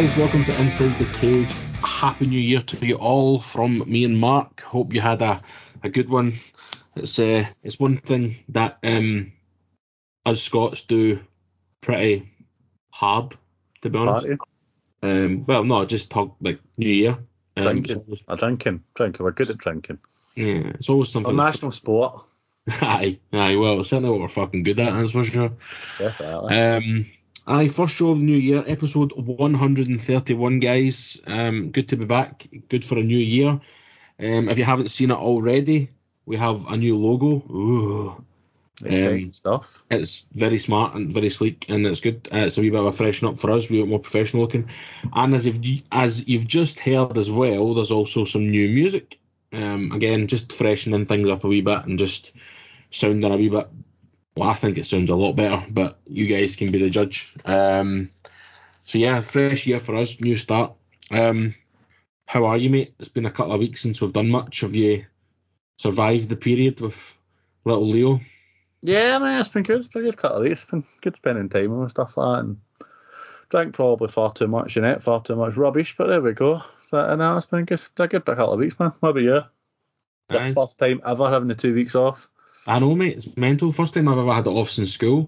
guys, welcome to Inside the Cage. Happy New Year to you all from me and Mark. Hope you had a good one. It's one thing that us Scots do pretty hard, to be honest. Well, no, just talk like New Year. Drinking. We're good at drinking. Yeah, it's always something. A national sport. Aye. Well, it's certainly what we're fucking good at, that's for sure. Definitely. First show of the new year, episode 131, guys. Good to be back. Good for a new year. If you haven't seen it already, we have a new logo. Ooh. Exciting stuff. It's very smart and very sleek, and it's good. It's a wee bit of a freshen up for us. We bit more professional looking. And as you've just heard as well, there's also some new music. Again, just freshening things up a wee bit and just sounding a wee bit. Well, I think it sounds a lot better, but you guys can be the judge. So yeah, fresh year for us, new start. How are you, mate? It's been a couple of weeks since we've done much. Have you survived the period with little Leo? Yeah, man, it's been good. It's been a good couple of weeks. It's been good spending time and stuff like that. And drank probably far too much in it, far too much rubbish, but there we go. So, no, it's been good. It's been a good couple of weeks, man. Maybe, yeah. The first time ever having the 2 weeks off. I know, mate. It's mental. First time I've ever had it off since school.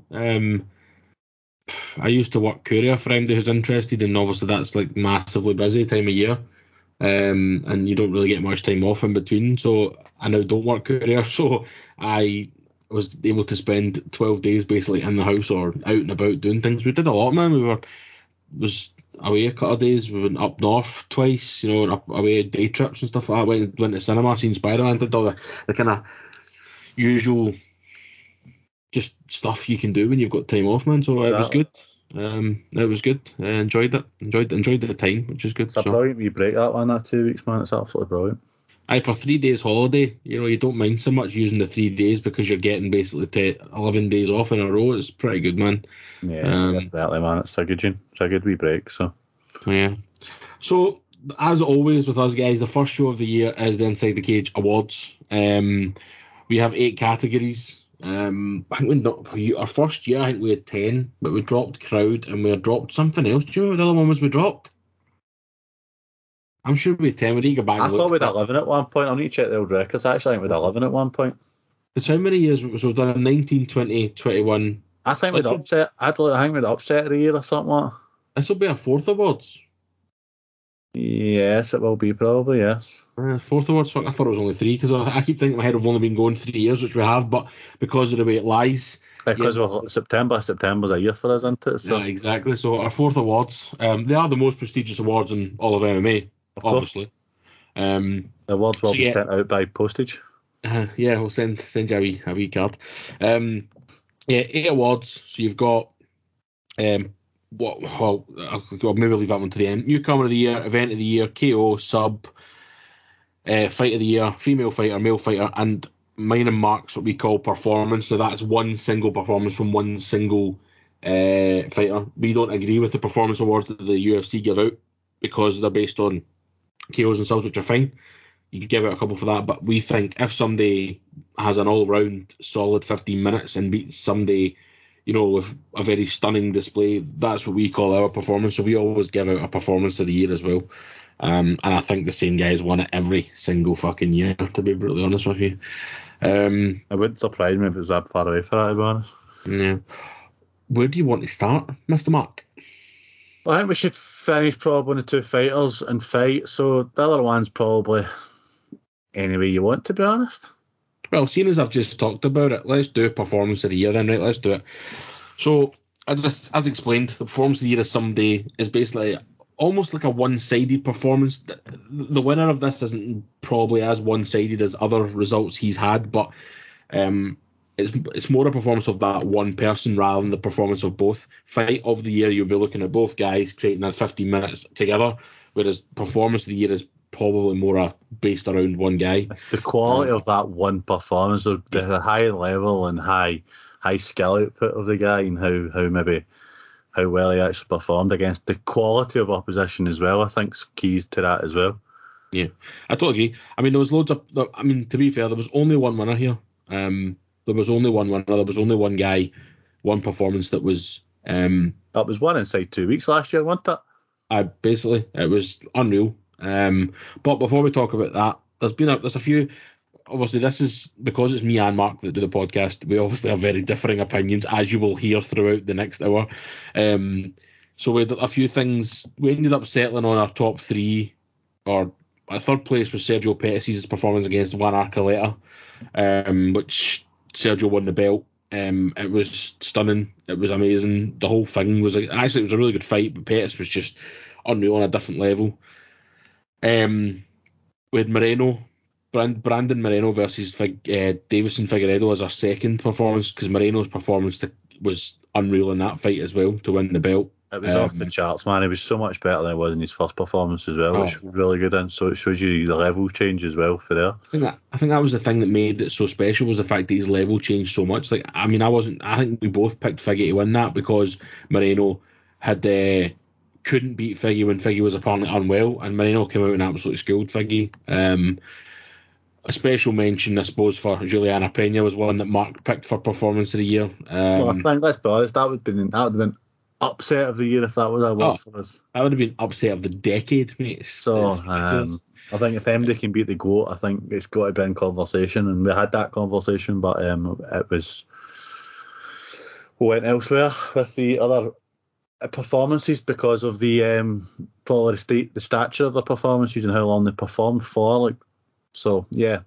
I used to work courier for anybody who's interested, and obviously that's like massively busy time of year. And you don't really get much time off in between. So I now don't work courier. So I was able to spend 12 days basically in the house or out and about doing things. We did a lot, man. Was away a couple of days. We went up north twice, away day trips and stuff like that. Went to cinema, seen Spider-Man, did all the kind of usual just stuff you can do when you've got time off, man. So It was good. It was good. I enjoyed it. Enjoyed the time, which is good. It's a brilliant wee break, that one, that 2 weeks, man. It's absolutely brilliant. For 3 days holiday, you don't mind so much using the 3 days because you're getting basically 11 days off in a row. It's pretty good, man. Yeah, definitely, man. It's a good wee break. So yeah. So as always with us guys, the first show of the year is the Inside the Cage Awards. We have 8 categories. I think our first year, I think we had 10, but we dropped crowd and we had dropped something else. Do you know what the other one was we dropped? I'm sure we had 10. We need to go back. I thought we'd 11 at one point. I need to check the old records. Actually, I think we'd 11 at one point. It's how many years? So we've done 19, 20, 21. I think we'd upset. I think we'd upset a year or something like that. This will be our 4th awards. Yes, it will be probably, yes. 4th awards? Fuck, I thought it was only 3 because I keep thinking in my head we've only been going 3 years, which we have, but because of the way it lies. Because of September's a year for us, isn't it? So. Yeah, exactly. So our 4th awards, they are the most prestigious awards in all of MMA, obviously. The awards will be sent out by postage. Yeah, we'll send you a wee card. 8 awards. So you've got I'll maybe leave that one to the end. Newcomer of the year, event of the year, KO, sub, fight of the year, female fighter, male fighter, and mine and Mark's what we call performance. So that's one single performance from one single fighter. We don't agree with the performance awards that the UFC give out because they're based on KOs and subs, which are fine. You could give out a couple for that, but we think if somebody has an all-round solid 15 minutes and beats somebody, with a very stunning display, that's what we call our performance. So we always give out a performance of the year as well. And I think the same guys won it every single fucking year, to be brutally honest with you. It wouldn't surprise me if it was that far away for that, to be honest. Yeah. Where do you want to start, Mr. Mark? Well, I think we should finish probably on the 2 fighters and fight. So the other one's probably any way you want, to be honest. Well, seeing as I've just talked about it, let's do performance of the year then, right? Let's do it. So, as explained, the performance of the year is basically almost like a one-sided performance. The winner of this isn't probably as one-sided as other results he's had, but it's more a performance of that one person rather than the performance of both. Fight of the year, you'll be looking at both guys creating that 15 minutes together, whereas performance of the year is probably more based around one guy. It's the quality of that one performance, the high level and high skill output of the guy, and how well he actually performed against the quality of opposition as well. I think keys to that as well. Yeah, I totally agree. I mean, there was loads of. I mean, to be fair, there was only one winner here. There was only one winner. There was only one guy, one performance that was. That was one inside 2 weeks last year, wasn't it? Basically, it was unreal. But before we talk about that, there's a few. Obviously, this is because it's me and Mark that do the podcast. We obviously have very differing opinions, as you will hear throughout the next hour. So we had a few things. We ended up settling on our top three, or our third place was Sergio Pettis' performance against Juan Archuleta, which Sergio won the belt. It was stunning. It was amazing. The whole thing was actually, it was a really good fight, but Pettis was just unreal on a different level. We had Brandon Moreno versus Davison Figueiredo as our second performance, because Moreno's performance was unreal in that fight as well to win the belt. It was off the charts, man. He was so much better than he was in his first performance as well, which was really good. And so it shows you the level change as well for there. I think that was the thing that made it so special, was the fact that his level changed so much. Like, I mean, I think we both picked Figgy to win that because Moreno had couldn't beat Figgy when Figgy was apparently unwell, and Moreno came out and absolutely schooled Figgy. A special mention, I suppose, for Juliana Pena was one that Mark picked for performance of the year. Well, I think, let's be honest, that would have been upset of the year if that was our word for us. That would have been upset of the decade, mate. I think if MD can beat the GOAT, I think it's got to be in conversation, and we had that conversation, but we went elsewhere with the other performances because of the probably the stature of the performances and how long they performed for. Yeah.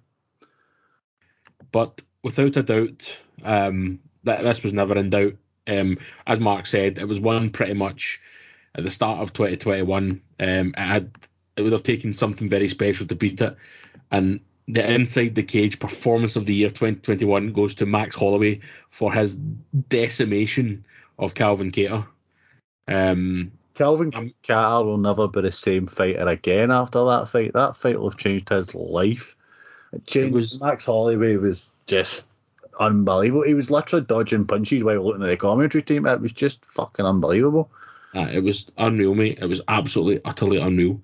But without a doubt, this was never in doubt. As Mark said, it was won pretty much at the start of 2021. It would have taken something very special to beat it. And the inside the cage performance of the year 2021 goes to Max Holloway for his decimation of Calvin Kattar. Calvin Kattar will never be the same fighter again after that fight. That fight will have changed his life. Max Holloway was just unbelievable. He was literally dodging punches while looking at the commentary team. It was just fucking unbelievable. It was unreal, mate. It was absolutely, utterly unreal.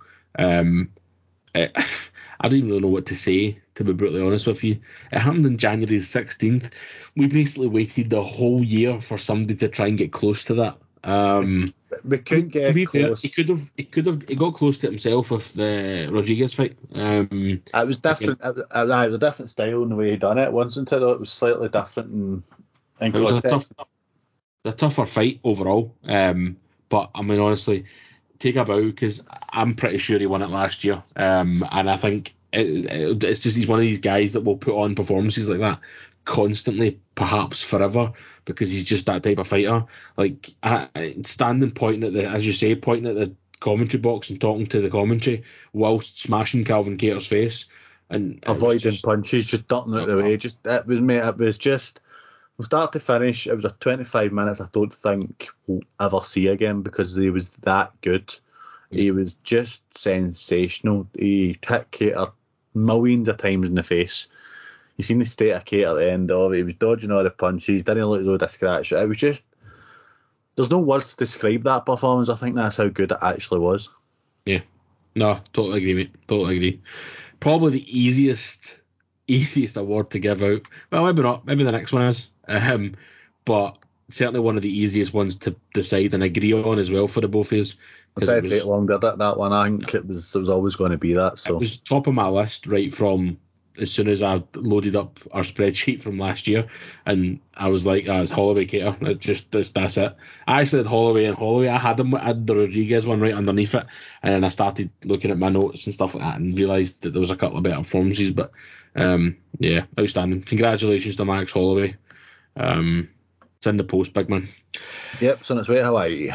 I don't even really know what to say, to be brutally honest with you. It happened on January 16th. We basically waited the whole year for somebody to try and get close to that. We couldn't get close. Fair, he got close to it himself with the Rodriguez fight. It was different. It was a different style in the way he done it, wasn't it? It was slightly different. It was a tougher fight overall. But I mean, honestly, take a bow, because I'm pretty sure he won it last year. And I think it's just he's one of these guys that will put on performances like that constantly, perhaps forever, because he's just that type of fighter. Like, standing pointing at the commentary box and talking to the commentary whilst smashing Calvin Kattar's face and avoiding punches, just ducking out the way. It was just from start to finish. It was a 25 minutes I don't think we'll ever see again, because he was that good. He was just sensational. He hit Kattar millions of times in the face. You seen the state of Kattar at the end of it. He was dodging all the punches, didn't look as though to scratch. It was just, there's no words to describe that performance. I think that's how good it actually was. Yeah. No, totally agree, mate. Totally agree. Probably the easiest award to give out. Well, maybe not. Maybe the next one is. But certainly one of the easiest ones to decide and agree on as well for the both of us. It did take long, did it? That one, I think it was always going to be that. So it was top of my list right from as soon as I loaded up our spreadsheet from last year, and I was like, it's Holloway Kattar. That's it. I actually had Holloway. I had the Rodriguez one right underneath it, and then I started looking at my notes and stuff like that, and realised that there was a couple of better performances. But yeah, outstanding. Congratulations to Max Holloway. It's in the post, big man. Yep, it's on its way to Hawaii.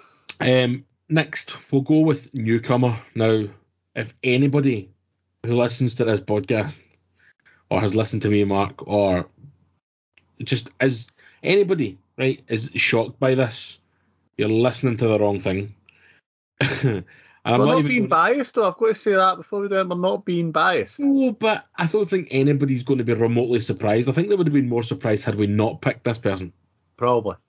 Next, we'll go with newcomer. Now, if anybody who listens to this podcast, or has listened to me, Mark, or just is anybody, right, is shocked by this, you're listening to the wrong thing. And we're not being biased, though. I've got to say that before we do it. We're not being biased. No, but I don't think anybody's going to be remotely surprised. I think they would have been more surprised had we not picked this person. Probably.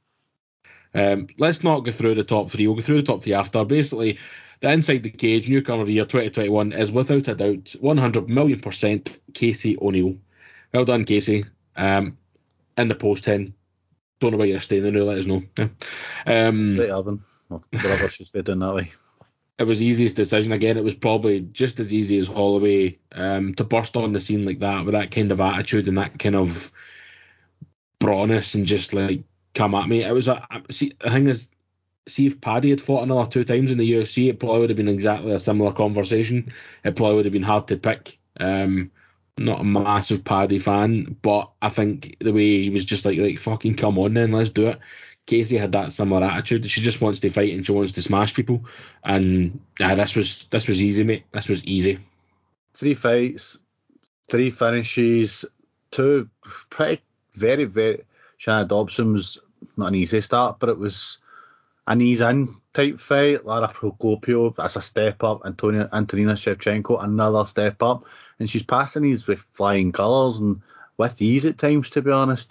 Let's not go through the top three. We'll go through the top three after. Basically, the Inside the Cage newcomer of the year 2021 is without a doubt 100,000,000% Casey O'Neill. Well done, Casey. In the post 10. Don't know where you're staying, then let us know. Yeah. Straight Alvin. Whatever she's doing that way. it was the easiest decision. Again, it was probably just as easy as Holloway to burst on the scene like that with that kind of attitude and that kind of brawnness and just like come at me. It was see, the thing is, see if Paddy had fought another 2 times in the UFC, it probably would have been exactly a similar conversation. It probably would have been hard to pick. Not a massive Paddy fan, but I think the way he was just like, right, fucking come on then, let's do it. Casey had that similar attitude. She just wants to fight and she wants to smash people. And this was easy, mate. This was easy. 3 fights, 3 finishes, 2 pretty very, very. Shanna Dobson was not an easy start, but it was an ease in type fight. Lara Procopio, that's a step up. Antonina Shevchenko, another step up. And she's passing these with flying colours and with ease at times, to be honest.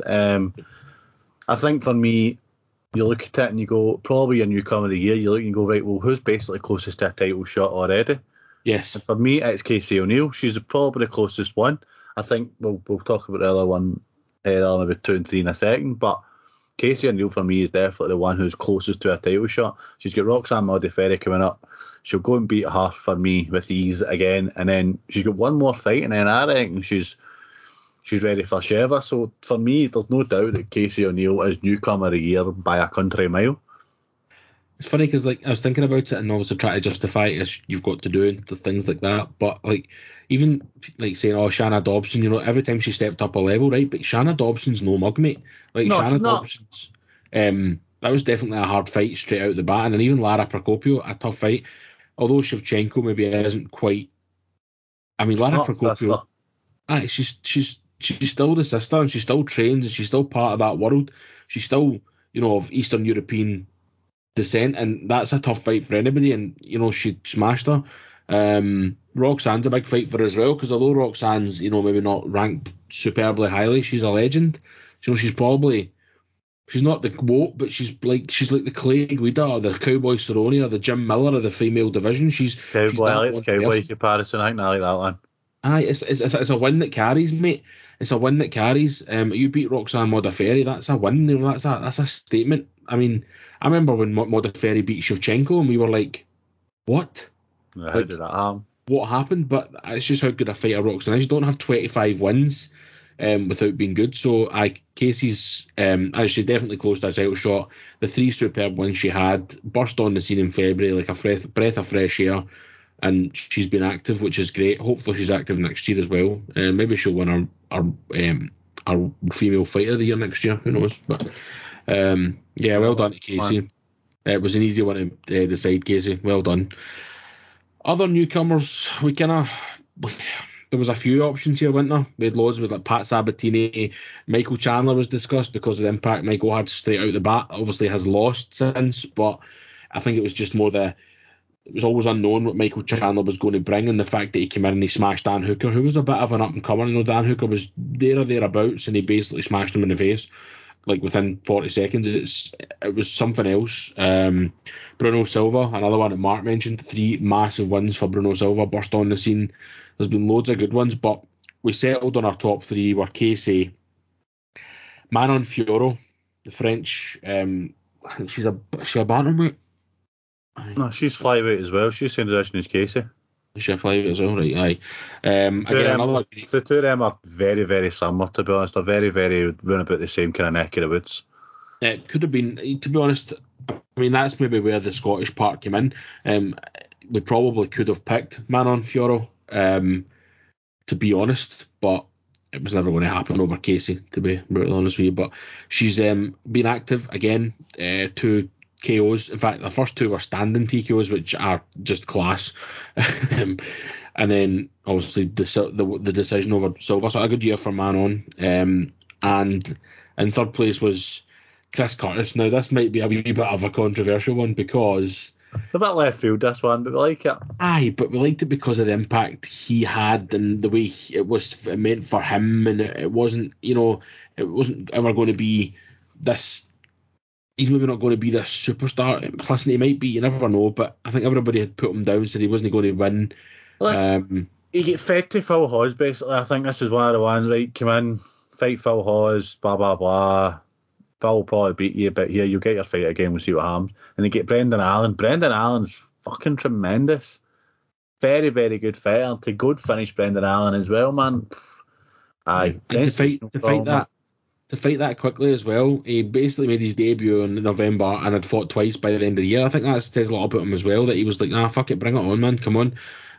I think for me, you look at it and you go, probably a newcomer of the year, you look and you go, right, well, who's basically closest to a title shot already? Yes. And for me, it's Casey O'Neill. She's probably the closest one. I think we'll talk about the other one, maybe 2 and 3 in a second, but Casey O'Neill for me is definitely the one who's closest to a title shot. She's got Roxanne Modafferi coming up. She'll go and beat her for me with ease again, and then she's got one more fight, and then I reckon she's ready for Sheva. So for me, there's no doubt that Casey O'Neill is newcomer of the year by a country mile. It's funny because like I was thinking about it and obviously try to justify it as you've got to do and the things like that. But like even like saying, oh, Shanna Dobson, you know, every time she stepped up a level, right? But Shanna Dobson's no mug, mate. Like No, Shanna she's not. Dobson's that was definitely a hard fight straight out the bat. And even Lara Procopio, a tough fight. Although Shevchenko maybe isn't quite, I mean, Lara Not sister. Procopio, she's still the sister and she still trains and she's still part of that world. She's still, you know, of Eastern European descent, and that's a tough fight for anybody, and you know she smashed her. Roxanne's a big fight for her as well, because although Roxanne's, you know, maybe not ranked superbly highly, she's a legend. So she's not the GOAT, but she's like the Clay Guida or the Cowboy Cerrone or the Jim Miller of the female division. She's Cowboy, I that like one the Cowboy person. comparison. I think I like that one. Aye, it's a win that carries, mate. It's a win that carries. You beat Roxanne Modafferi, that's a win. You know, that's a statement. I mean, I remember when Modafferi beat Shevchenko, and we were like, "What? How Like, did that happen? what happened?" But it's just how good a fighter Roxanne is. You don't have 25 wins without being good. So, Casey's actually definitely close to a title shot. The 3 superb wins she had, burst on the scene in February like a breath of fresh air. And she's been active, which is great. Hopefully she's active next year as well. Maybe she'll win our female fighter of the year next year. Who knows? But yeah, well done to Casey. It was an easy one to decide, Casey. Well done. Other newcomers, there was a few options here, weren't there? We had loads with like Pat Sabatini, Michael Chandler was discussed because of the impact Michael had straight out the bat. Obviously has lost since, but I think it was just more it was always unknown what Michael Chandler was going to bring, and the fact that he came in and he smashed Dan Hooker, who was a bit of an up-and-comer. You know, Dan Hooker was there or thereabouts, and he basically smashed him in the face, like within 40 seconds. It was something else. Bruno Silva, another one that Mark mentioned, 3 massive wins for Bruno Silva, burst on the scene. There's been loads of good ones, but we settled on our top 3 were Casey, Manon Fiorot, the French, she's a bantamweight. No, she's flyweight as well. She's the same position as Casey. Chef Live as well, right? Aye. The two of them are very, very similar, to be honest. They're very, very run about the same kind of neck of the woods. It could have been, to be honest. I mean, that's maybe where the Scottish part came in. We probably could have picked Manon Fiorot, to be honest, but it was never going to happen over Casey, to be brutally honest with you. But she's been active again, 2 KOs. In fact, the first 2 were standing TKOs, which are just class. And then obviously the decision over Silva. So a good year for Manon. And in third place was Chris Curtis. Now this might be a wee bit of a controversial one because it's a bit left field, this one, but we like it. Aye, but we liked it because of the impact he had and the way it meant for him, and it wasn't, you know, it wasn't ever going to be this. He's maybe not going to be this superstar. Listen, he might be, you never know, but I think everybody had put him down, said he wasn't going to win. He get fed to Phil Hawes, basically. I think this is one of the ones, right? Come in, fight Phil Hawes, blah, blah, blah. Phil will probably beat you, but here, you'll get your fight again, we'll see what happens. And they get Brendan Allen. Brendan Allen's fucking tremendous. Very, very good fighter. To good finish Brendan Allen as well, man. Aye, And sensational performance. to fight that quickly as well, he basically made his debut in November and had fought twice by the end of the year. I think that says a lot about him as well, that he was like, nah, fuck it, bring it on, man, come on.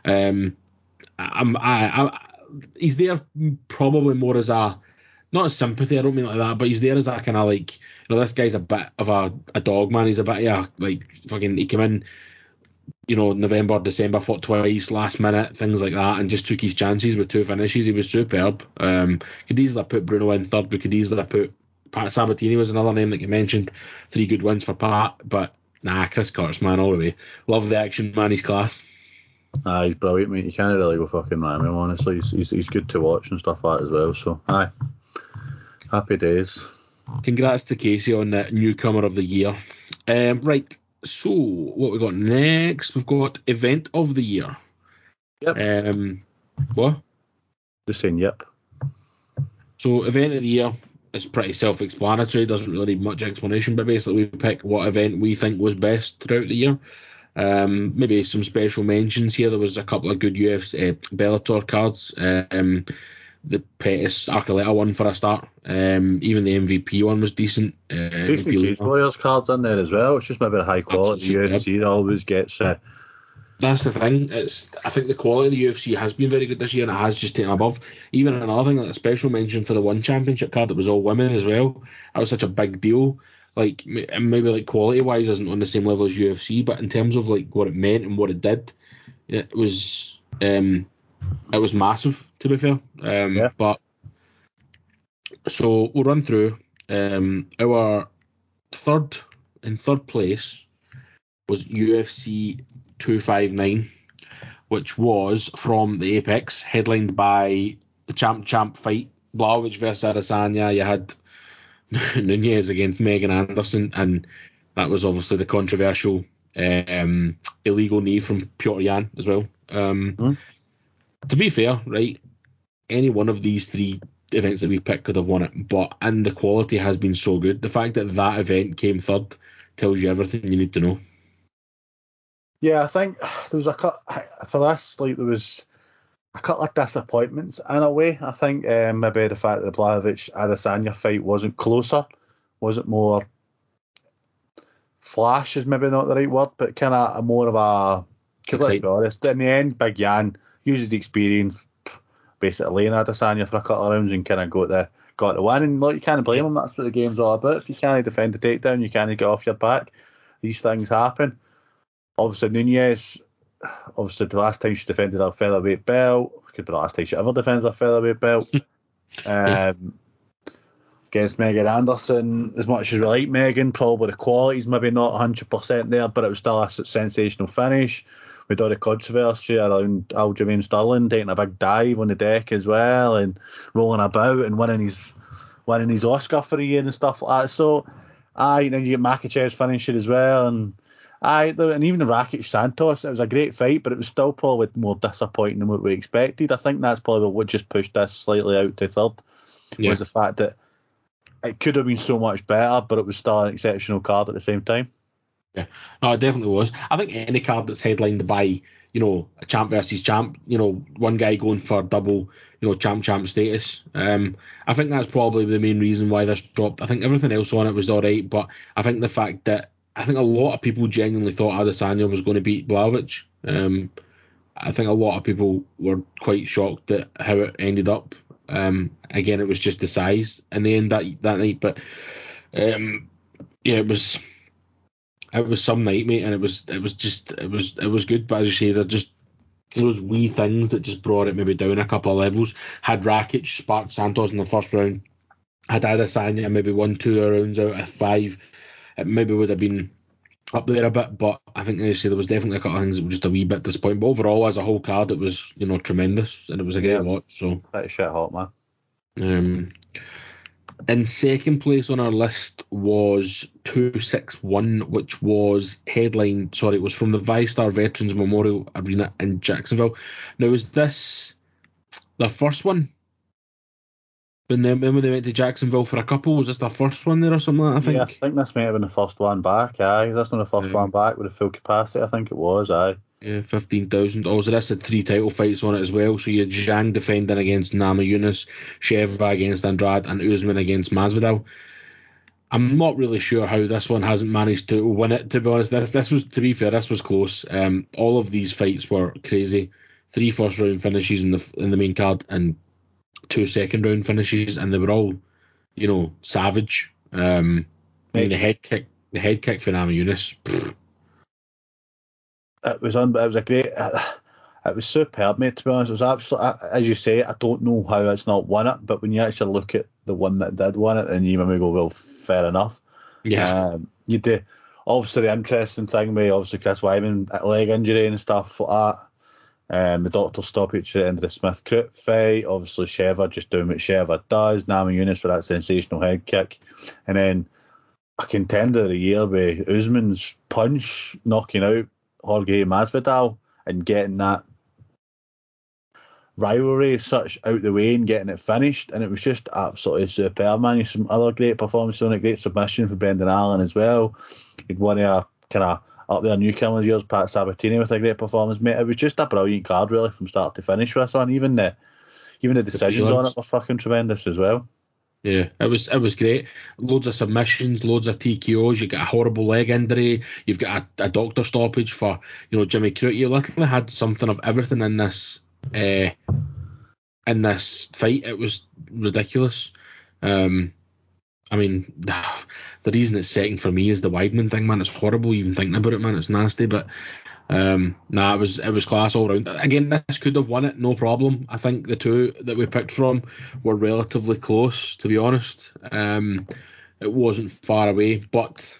He's there probably more as a, not as sympathy, I don't mean like that, but he's there as a kind of like, this guy's a bit of a dog, man. He's a bit of a, like, fucking, he came in, November, December, fought twice, last minute, things like that, and just took his chances with 2 finishes. He was superb. Could easily have put Bruno in third. We could easily have put Pat Sabatini was another name that you mentioned. 3 good wins for Pat, but nah, Chris Curtis, man, all the way. Love the action, man. He's class. Aye, he's brilliant, mate. You can't really go fucking wrong with him, honestly. He's good to watch and stuff like that as well. So, aye, happy days. Congrats to Casey on the newcomer of the year. Right, so what we got next? We've got event of the year. Yep. What? Just saying, yep. So event of the year is pretty self-explanatory. Doesn't really need much explanation, but basically we pick what event we think was best throughout the year. Maybe some special mentions here. There was a couple of good UFC Bellator cards. The Pettis Archuleta one for a start. Even the MVP one was decent. Decent Cage Warriors cards in there as well. It's just maybe a high quality. The UFC always gets. That's the thing. I think the quality of the UFC has been very good this year, and it has just taken above. Even another thing, like a special mention for the one championship card that was all women as well. That was such a big deal. Like, maybe like quality wise isn't on the same level as UFC, but in terms of like what it meant and what it did, it was massive, to be fair. Yeah. But so we'll run through our in third place was UFC 259, which was from the Apex, headlined by the champ fight, Blachowicz versus Adesanya. You had Nunez against Megan Anderson, and that was obviously the controversial illegal knee from Piotr Jan as well. To be fair, right, any one of these 3 events that we've picked could have won it, and the quality has been so good. The fact that event came third tells you everything you need to know. Yeah, I think there was for this, like, there was a couple of disappointments in a way. I think maybe the fact that the Blachowicz Adesanya fight wasn't closer, wasn't more flash is maybe not the right word, but kind of a more of a, because let's be honest, in the end, Big Jan used the experience, basically laying Adesanya for a couple of rounds and kind of got the win. And look, you can't blame him. That's what the game's all about. If you can't defend the takedown, you can't get off your back. These things happen. Obviously, Nunez, the last time she defended her featherweight belt, could be the last time she ever defends her featherweight belt. Against Megan Anderson, as much as we like Megan, probably the quality's maybe not 100% there, but it was still a sensational finish. With all the controversy around Aljamain Sterling taking a big dive on the deck as well and rolling about and winning his Oscar for a year and stuff like that. So, and then you get Makhachev's finishing as well, and even the Rakic Santos, it was a great fight, but it was still probably more disappointing than what we expected. I think that's probably what just pushed this slightly out to third, was the fact that it could have been so much better, but it was still an exceptional card at the same time. Yeah, no, it definitely was. I think any card that's headlined by, a champ versus champ, one guy going for double, champ status. I think that's probably the main reason why this dropped. I think everything else on it was all right, but I think the fact that I think a lot of people genuinely thought Adesanya was going to beat Blachowicz. I think a lot of people were quite shocked at how it ended up. Again, it was just the size in the end that night, but it was some night, mate, and it was good. But as you say, they're just those wee things that just brought it maybe down a couple of levels. Had Rakic sparked Santos in the first round, had Adesanya maybe 1-2 rounds out of 5, it maybe would have been up there a bit. But I think, as you say, there was definitely a couple of things that were just a wee bit disappointing. But overall, as a whole card, it was tremendous, and it was a great watch. So pretty shit hot, man. In second place on our list was 261, which was headlined. Sorry, it was from the VyStar Veterans Memorial Arena in Jacksonville. Now, was this their first one? when they went to Jacksonville for a couple, was this their first one there or something like that, I Yeah, I think? think this might have been the first one back, aye. That's not the first one back with the full capacity, I think it was, aye. Yeah, 15,000. Also, this had 3 title fights on it as well. So you had Zhang defending against Namajunas, Sheva against Andrade, and Usman against Masvidal. I'm not really sure how this one hasn't managed to win it. To be honest, this was, to be fair, this was close. All of these fights were crazy. 3 first round finishes in the main card and 2 second round finishes, and they were all, savage. I mean, the head kick for Namajunas. It was a great. It was superb, mate. To be honest, it was absolutely. As you say, I don't know how it's not won it, but when you actually look at the one that did win it, then you maybe go, well, fair enough. Yeah. You do. Obviously, the interesting thing with obviously Chris Weidman leg injury and stuff like that. The doctor stoppage at the end of the Smith Crute fight. Obviously, Sheva just doing what Sheva does. Namajunas for that sensational head kick, and then a contender of the year with Usman's punch knocking out Jorge Masvidal and getting that rivalry as such out the way and getting it finished, and it was just absolutely superb, man. Some other great performances on it, great submission for Brendan Allen as well. He'd won a kind of up there newcomers years, Pat Sabatini with a great performance, mate. It was just a brilliant card really from start to finish with this one. Even the decisions on it were fucking tremendous as well. Yeah, it was great. Loads of submissions, loads of TKOs. You got a horrible leg injury. You've got a doctor stoppage for Jimmy Crute. You literally had something of everything in this fight. It was ridiculous. I mean, the reason it's second for me is the Weidman thing, man. It's horrible even thinking about it, man. It's nasty, but it was class all round. Again, this could have won it, no problem. I think the two that we picked from were relatively close, to be honest. It wasn't far away, but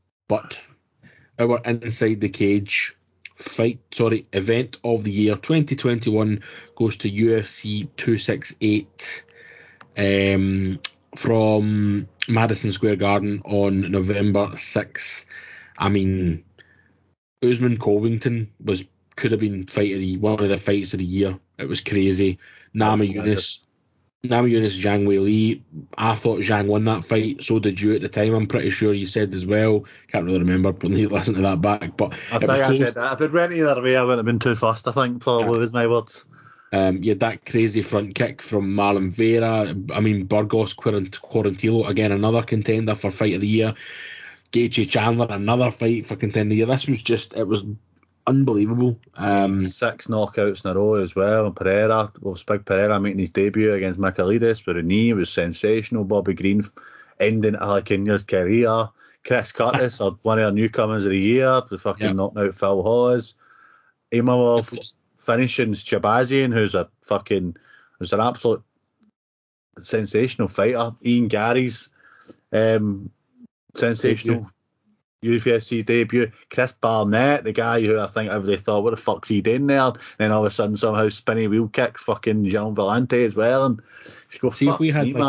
our inside the cage event of the year 2021 goes to UFC 268 from Madison Square Garden on November 6th. I mean, Usman Covington could have been one of the fights of the year. It was crazy. Namajunas, Zhang Weili. I thought Zhang won that fight. So did you at the time. I'm pretty sure you said as well. Can't really remember. But need to listen to that back. But I think I said that if it went either way, I wouldn't have been too fast. I think probably was my words. You had that crazy front kick from Marlon Vera. I mean, Burgos Quarantillo, again, another contender for fight of the year. Gaethje Chandler, another fight for contender of the year. This was it was unbelievable. 6 knockouts in a row as well. Pereira, Big Pereira making his debut against Michailidis with a knee was sensational. Bobby Green ending Alaquina's career. Chris Curtis, one of our newcomers of the year, the fucking knocking out Phil Hawes. Imavov finishing Shabazian, who's an absolute sensational fighter. Ian Gary's sensational UFC debut. Chris Barnett, the guy who I think everybody thought, what the fuck's he doing there? And then all of a sudden, somehow spinny wheel kick fucking Jean Vellante as well. And just go, see if we had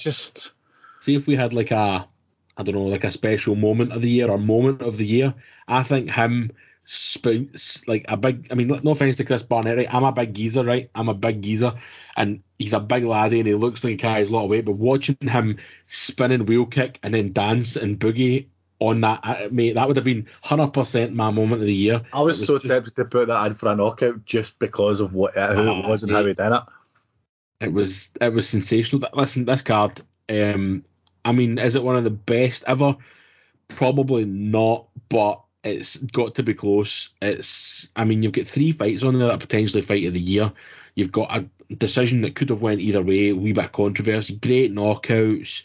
see if we had like a special moment of the year or moment of the year. I think him like a big. I mean, no offense to Chris Barnett, right? I'm a big geezer, right? I'm a big geezer, and he's a big laddie, and he looks like he carries a lot of weight. But watching him spinning wheel kick and then dance and boogie on that, mate, that would have been 100% my moment of the year. I was so tempted to put that in for a knockout just because of who it was and how he did it. It was sensational. Listen, this card, I mean, is it one of the best ever? Probably not, but it's got to be close. I mean, you've got 3 fights on there that are potentially fight of the year. You've got a decision that could have went either way, a wee bit of controversy, great knockouts,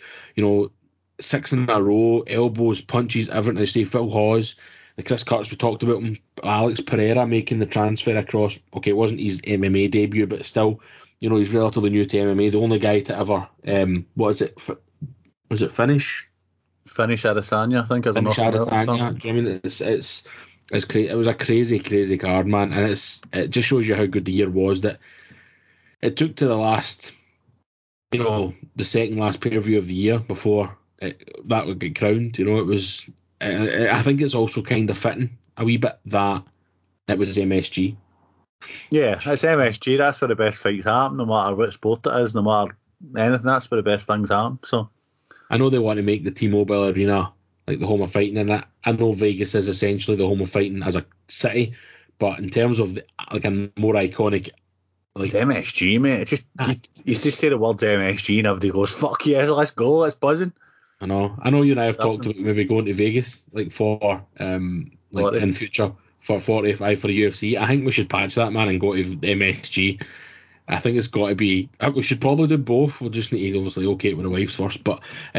6 in a row, elbows, punches, everything. I say Phil Hawes, the Chris Curtis we talked about him, Alex Pereira making the transfer across. Okay, it wasn't his MMA debut, but still, he's relatively new to MMA. The only guy to ever, was it finish? Finish Adesanya, I think. Finish Adesanya. Do you know what I mean? It's crazy. It was a crazy card, man, and it just shows you how good the year was. That it took to the last, the second last pay-per-view of the year before that would get crowned. It was. I think it's also kind of fitting a wee bit that it was MSG. Yeah, it's MSG. That's where the best fights happen, no matter what sport it is, no matter anything, that's where the best things happen. So I know they want to make the T-Mobile Arena like the home of fighting in that. I know Vegas is essentially the home of fighting as a city, but in terms of like a more iconic, like it's MSG, mate. It's just you just say the words MSG and everybody goes, "Fuck yes, let's go, let's buzzing." I know you and I have talked about maybe going to Vegas like for like in future for 45 for the UFC. I think we should patch that, man, and go to the MSG. I think it's got to be. We should probably do both. We'll just need to obviously okay it with the wives first, but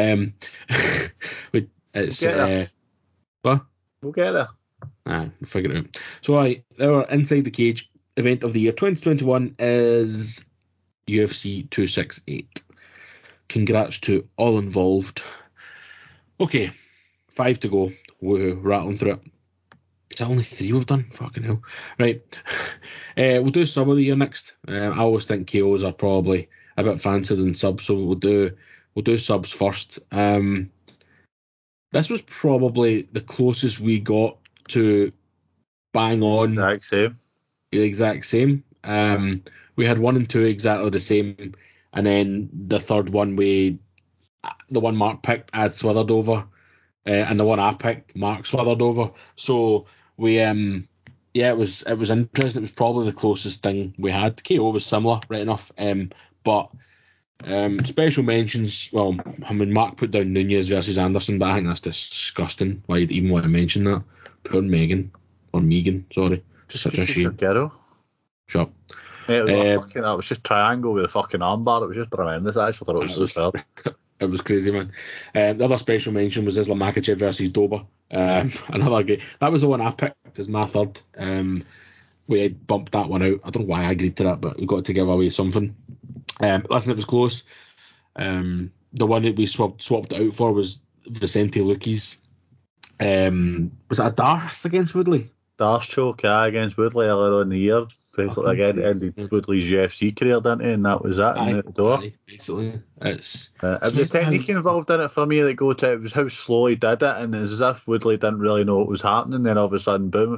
it's what? We'll get there. We'll figure it out. So our Inside the Cage event of the year 2021 is UFC 268. Congrats to all involved. Okay, 5 to go. We're rattling through it. It's only 3 we've done. Fucking hell. Right. We'll do sub of the year next. I always think KOs are probably a bit fancier than subs, so we'll do subs first. This was probably the closest we got to bang on the exact same. We had 1 and 2 exactly the same, and then the third one the one Mark picked, I'd swithered over, and the one I picked, Mark swithered over. So we it was interesting. It was probably the closest thing we had. KO was similar, right enough, but special mentions. Well, I mean, Mark put down Nunez versus Anderson, but I think that's disgusting. Why you'd even want to mention that? Poor Megan, sorry. Just such a shame. Girl. Shut up. That was just triangle with a fucking armbar. It was just tremendous. I actually thought it was superb. It was crazy, man. The other special mention was Islam Makhachev versus Dober. Another great. That was the one I picked as my third. We had bumped that one out. I don't know why I agreed to that, but we got to give away something. Listen, it was close. The one that we swapped it out for was Vicente Luque's. Was it a Darce against Woodley? Darce choke against Woodley earlier in the year. Basically, again, ended Woodley's UFC career, didn't it? And that was that. Aye, the door. Basically, it was the technique involved in it for me that it was how slow he did it, and it was as if Woodley didn't really know what was happening. Then all of a sudden, boom! It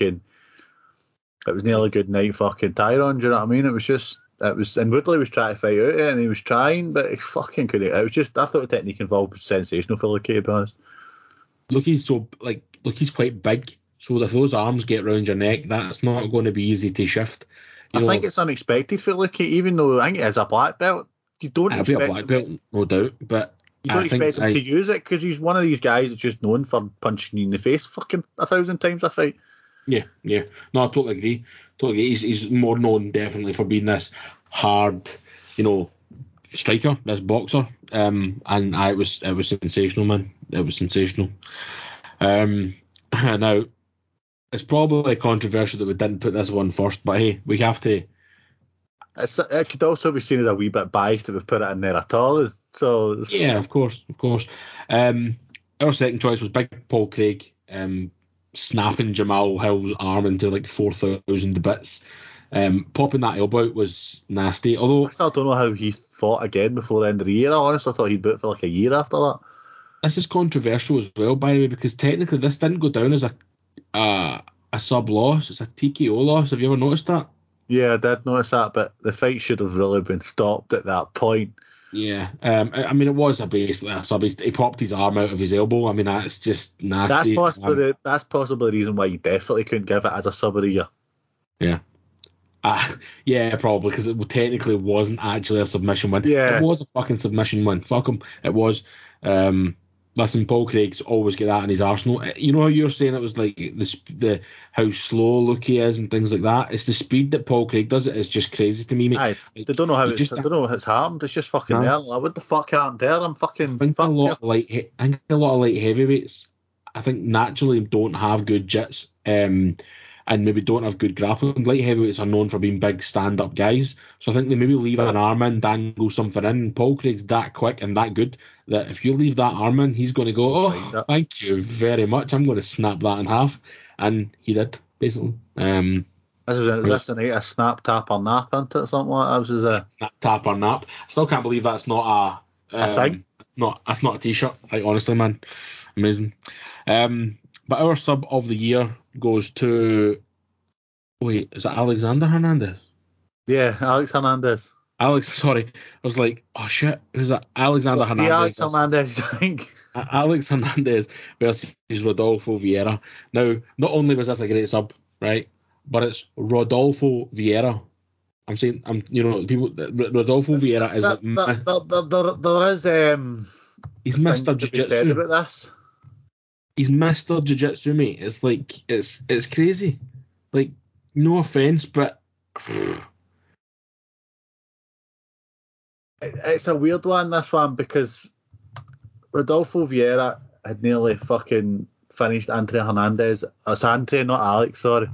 was nearly good night fucking Tyron. Do you know what I mean? And Woodley was trying to fight out it, and he was trying, but he fucking couldn't. I thought the technique involved was sensational for Luque, to be honest. He's quite big. So if those arms get round your neck, that's not going to be easy to shift. I think it's unexpected for Luque, even though I think it is a black belt. You don't expect a black belt, no doubt, but you don't expect him to use it because he's one of these guys that's just known for punching you in the face fucking 1,000 times a fight. Yeah. No, I totally agree. He's more known definitely for being this hard, striker, this boxer. And it was sensational, man. It was sensational. Now, it's probably controversial that we didn't put this one first, but hey, we have to. It could also be seen as a wee bit biased if we put it in there at all. So yeah, of course. Our second choice was Big Paul Craig, snapping Jamal Hill's arm into like 4,000 bits. Popping that elbow out was nasty. Although I still don't know how he fought again before the end of the year. I honestly thought he'd boot for like a year after that. This is controversial as well, by the way, because technically this didn't go down as a sub loss. It's a TKO loss. Have you ever noticed that? Yeah, I did notice that, but the fight should have really been stopped at that point. Yeah, I mean, it was basically a sub. He popped his arm out of his elbow. I mean, that's just nasty. That's possibly the reason why you definitely couldn't give it as a sub of the year. Yeah. Yeah, probably, because it technically wasn't actually a submission win. Yeah. It was a fucking submission win. Fuck him. It was. Listen, Paul Craig's always get that in his arsenal. You know how you're saying it was like the how slow Luque is and things like that? It's the speed that Paul Craig does it is just crazy to me, mate. Aye, they don't know how it's happened. It's just fucking there. Like, what the fuck happened there? I think a lot of light heavyweights, I think naturally don't have good jits. And maybe don't have good grappling. Light heavyweights are known for being big stand-up guys, so I think they maybe leave an arm in, dangle something in. Paul Craig's that quick and that good that if you leave that arm in, he's going to go, thank you very much, I'm going to snap that in half, and he did, basically. This was a snap, tap, or nap, isn't it, or something like that? This was a snap, tap, or nap. I still can't believe that's not a thing. That's not a t-shirt, like, honestly, man. Amazing. But our sub of the year goes to... Wait, is it Alexander Hernandez? Yeah, Alex Hernandez. Sorry, I was like, oh shit, who's that? Is Alexander it the Hernandez. Alex Hernandez, I think? Alex Hernandez versus Rodolfo Vieira. Now, not only was this a great sub, right, but it's Rodolfo Vieira. I'm saying, people. Rodolfo Vieira is like There is he's things Mr. to be said Jiu-Jitsu. about this. He's Mr. Jiu-Jitsu, mate. It's like it's crazy. Like, no offense, but It's a weird one, this one, because Rodolfo Vieira had nearly fucking finished Andre Hernandez. It's Andre, not Alex, sorry.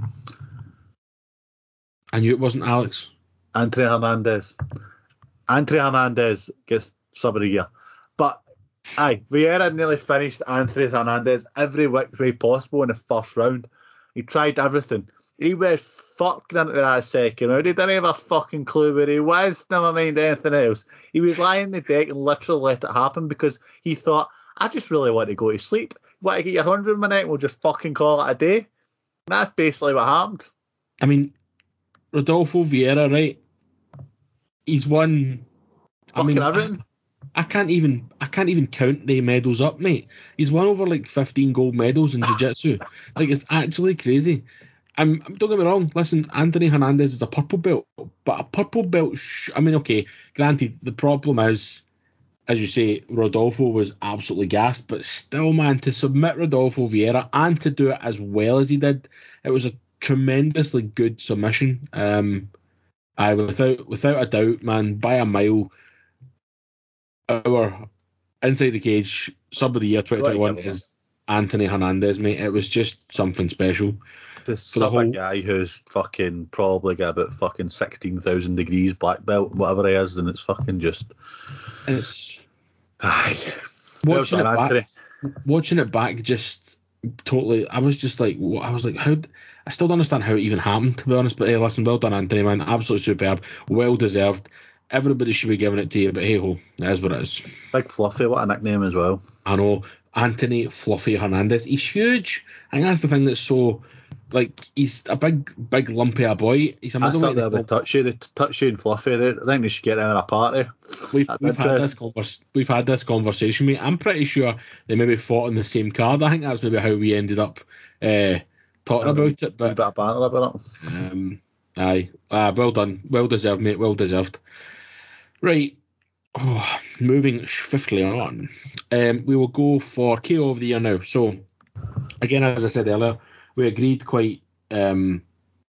I knew it wasn't Alex. Andre Hernandez. Andre Hernandez gets sub of the year. But, aye, Vieira had nearly finished Andre Hernandez every which way possible in the first round. He tried everything. He was fucking into that second round. He didn't have a fucking clue where he was, never mind anything else. He was lying on the deck and literally let it happen because he thought, I just really want to go to sleep. Want to get your 100 in my neck, we'll just fucking call it a day. And that's basically what happened. I mean, Rodolfo Vieira, right? He's won. Fucking everything. I can't even count the medals up, mate. He's won over like 15 gold medals in jiu-jitsu. Like, it's actually crazy. Don't get me wrong. Listen, Anthony Hernandez is a purple belt, but a purple belt. I mean, okay. Granted, the problem is, as you say, Rodolfo was absolutely gassed, but still, man, to submit Rodolfo Vieira and to do it as well as he did, it was a tremendously good submission. Without a doubt, man, by a mile, our inside the cage sub of the year 2021 is Anthony Hernandez, mate. It was just something special. To sub a guy who's fucking probably got about fucking 16,000 degrees black belt, whatever he is, and it's fucking just. It's watching it back, just totally. I was just like, what? I was like, how? I still don't understand how it even happened, to be honest. But hey, listen, well done, Anthony, man. Absolutely superb, well deserved. Everybody should be giving it to you, but hey ho, it is what it is. Big Fluffy, what a nickname as well. I know, Anthony Fluffy Hernandez. He's huge. I think that's the thing that's so, like, he's a big lumpy a boy. He's a middleweight. That's up there with Touchy and Fluffy. I think they should get them in a party. We've had this conversation, mate. I'm pretty sure they maybe fought on the same card. I think that's maybe how we ended up talking about it. But a bit of banter about it. Well done, well deserved, mate. Well deserved. Right. Moving swiftly on, we will go for KO of the year now. So, again, as I said earlier, we agreed quite. What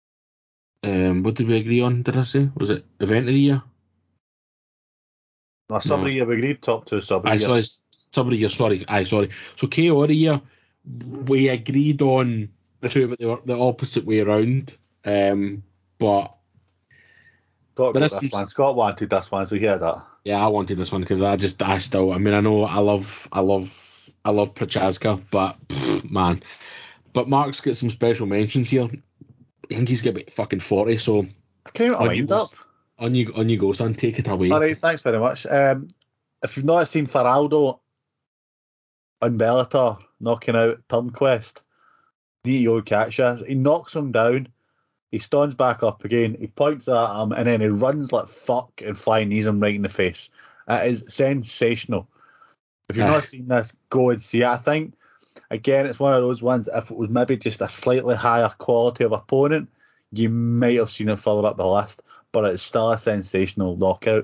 did we agree on? Did I say? Was it event of the year? Sub of the year, we agreed top two sub of the year. Sub of the year. Sorry. So KO of the year, we agreed on the two, but they were the opposite way around. But this one. Scott wanted this one, so he had that. Yeah, I wanted this one because I know I love Prochaska, but man. But Mark's got some special mentions here. I think he's got about fucking 40, so I can't wind up. On you go, son. Take it away. Alright, thanks very much. If you've not seen Faraldo on Bellator knocking out Turnquest, need to go catch it. He knocks him down. He stands back up again. He points at him, and then he runs like fuck and flying knees him right in the face. It is sensational. If you've not seen this, go and see it. I think, again, it's one of those ones, if it was maybe just a slightly higher quality of opponent, you might have seen it further up the list, but it's still a sensational knockout.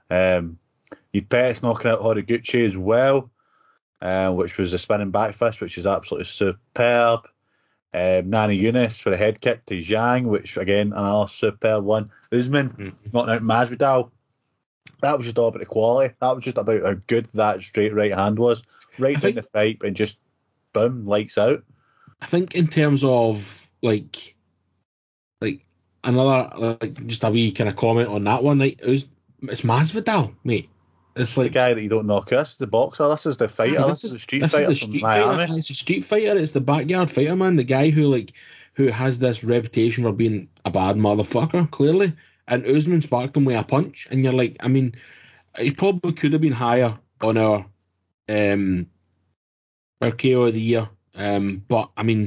Pettis knocking out Horiguchi as well, which was a spinning back fist, which is absolutely superb. Nani Yunus for a head kick to Zhang, which again another superb one. Usman knocking out Masvidal. That was just all about the quality. That was just about how good that straight right hand was. Right down the pipe and just boom, lights out. I think in terms of like another just a wee kind of comment on that one, it's Masvidal, mate. It's like the guy that you don't knock. This is the boxer. This is the fighter. This is the street fighter from Miami. It's a street fighter. It's the backyard fighter, man. The guy who has this reputation for being a bad motherfucker, clearly. And Usman sparked him with a punch, and you're like, I mean, he probably could have been higher on our KO of the year. But I mean,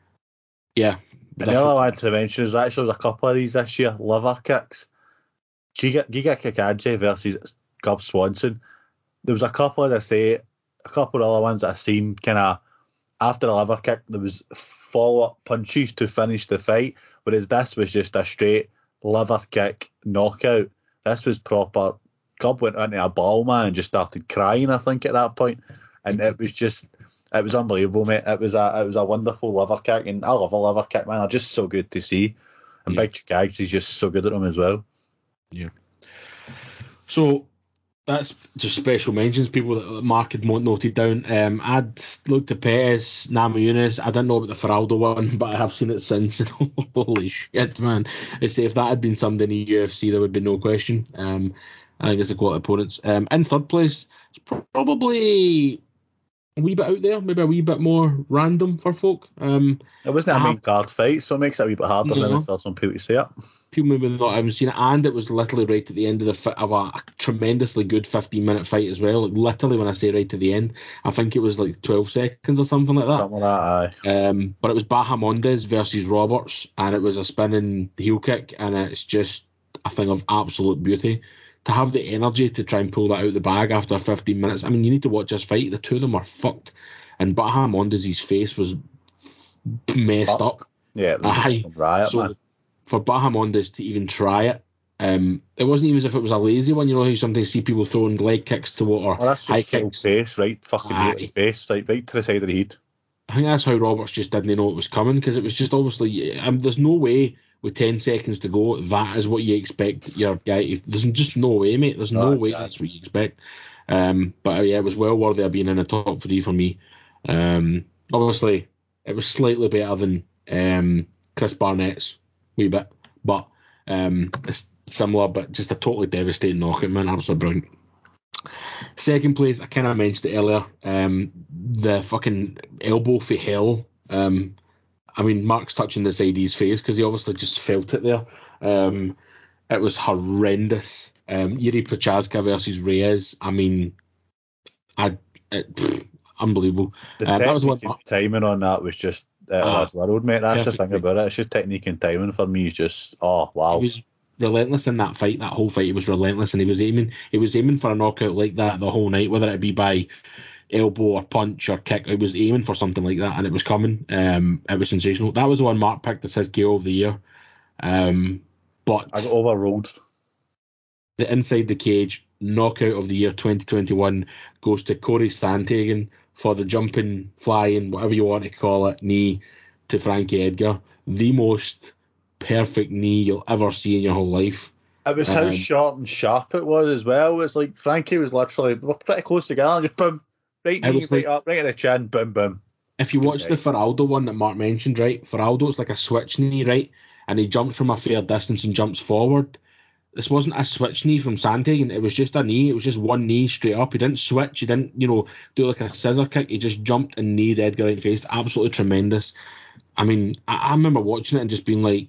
yeah. And the other one to mention is actually there's a couple of these this year, liver kicks. Giga Kakaji versus Cub Swanson. There was a couple, as I say, a couple of other ones that I've seen kind of after a liver kick. There was follow-up punches to finish the fight, whereas this was just a straight liver kick knockout. This was proper. Cub went into a ball, man, and just started crying, I think, at that point. And it was unbelievable, mate. It was a wonderful liver kick, and I love a liver kick, man. They're just so good to see. And Big Chikagi's just so good at them as well. Yeah. So that's just special mentions, people that Mark had noted down. I'd looked at Pettis, Namajunas. I didn't know about the Feraldo one, but I have seen it since. And holy shit, man. I'd say if that had been somebody in the UFC, there would be no question. I think it's a quality opponents. In third place, it's probably a wee bit out there, maybe a wee bit more random for folk. It wasn't a main card fight, so it makes it a wee bit harder than for some people to say it. People maybe not haven't seen it, and it was literally right at the end of a tremendously good 15-minute fight as well. Like literally, when I say right to the end, I think it was like 12 seconds or something like that. Something like that, aye. But it was Bahamondes versus Roberts, and it was a spinning heel kick, and it's just a thing of absolute beauty. To have the energy to try and pull that out the bag after 15 minutes. I mean, you need to watch this fight. The two of them are fucked. And Bahamondes' face was messed up. Yeah, it was riot, so man. For Bahamondes to even try it, it wasn't even as if it was a lazy one. You know how you sometimes see people throwing leg kicks to what, or that's high full kicks. Face, right? Fucking heel to face, right to the side of the head. I think that's how Roberts just didn't know it was coming, because it was just obviously, there's no way with 10 seconds to go that is what you expect your guy. There's just no way, mate. There's no way that's what you expect. But yeah, it was well worthy of being in the top three for me. Obviously, it was slightly better than Chris Barnett's wee bit, but it's similar, but just a totally devastating knockout, man. Absolutely brilliant. Second place, I kind of mentioned it earlier, the fucking elbow for hell. I mean, Mark's touching the side of his face because he obviously just felt it there. It was horrendous. Yuri Prochazka versus Reyes. I mean, unbelievable. The that was technique and timing on that was just out of this world, mate. That's the thing about it. It's just technique and timing for me. Just wow. He was relentless in that fight. That whole fight, he was relentless, and he was aiming for a knockout like that the whole night, whether it be by elbow or punch or kick. He was aiming for something like that, and it was coming. It was sensational. That was the one Mark picked as his KO of the year. But I got overruled. The inside the cage knockout of the year 2021 goes to Corey Sandhagen for the jumping, flying, whatever you want to call it, knee to Frankie Edgar. The most perfect knee you'll ever see in your whole life. It was how short and sharp it was as well. It was like Frankie was literally, we're pretty close together, just boom, right knee, right up, right in the chin, boom, boom. If you watch the Feraldo one that Mark mentioned, right, Feraldo's like a switch knee, right, and he jumps from a fair distance and jumps forward. This wasn't a switch knee from Sandhagen. It was just a knee. It was just one knee straight up. He didn't switch. He didn't, do like a scissor kick. He just jumped and kneed Edgar in the face. Absolutely tremendous. I mean, I remember watching it and just being like,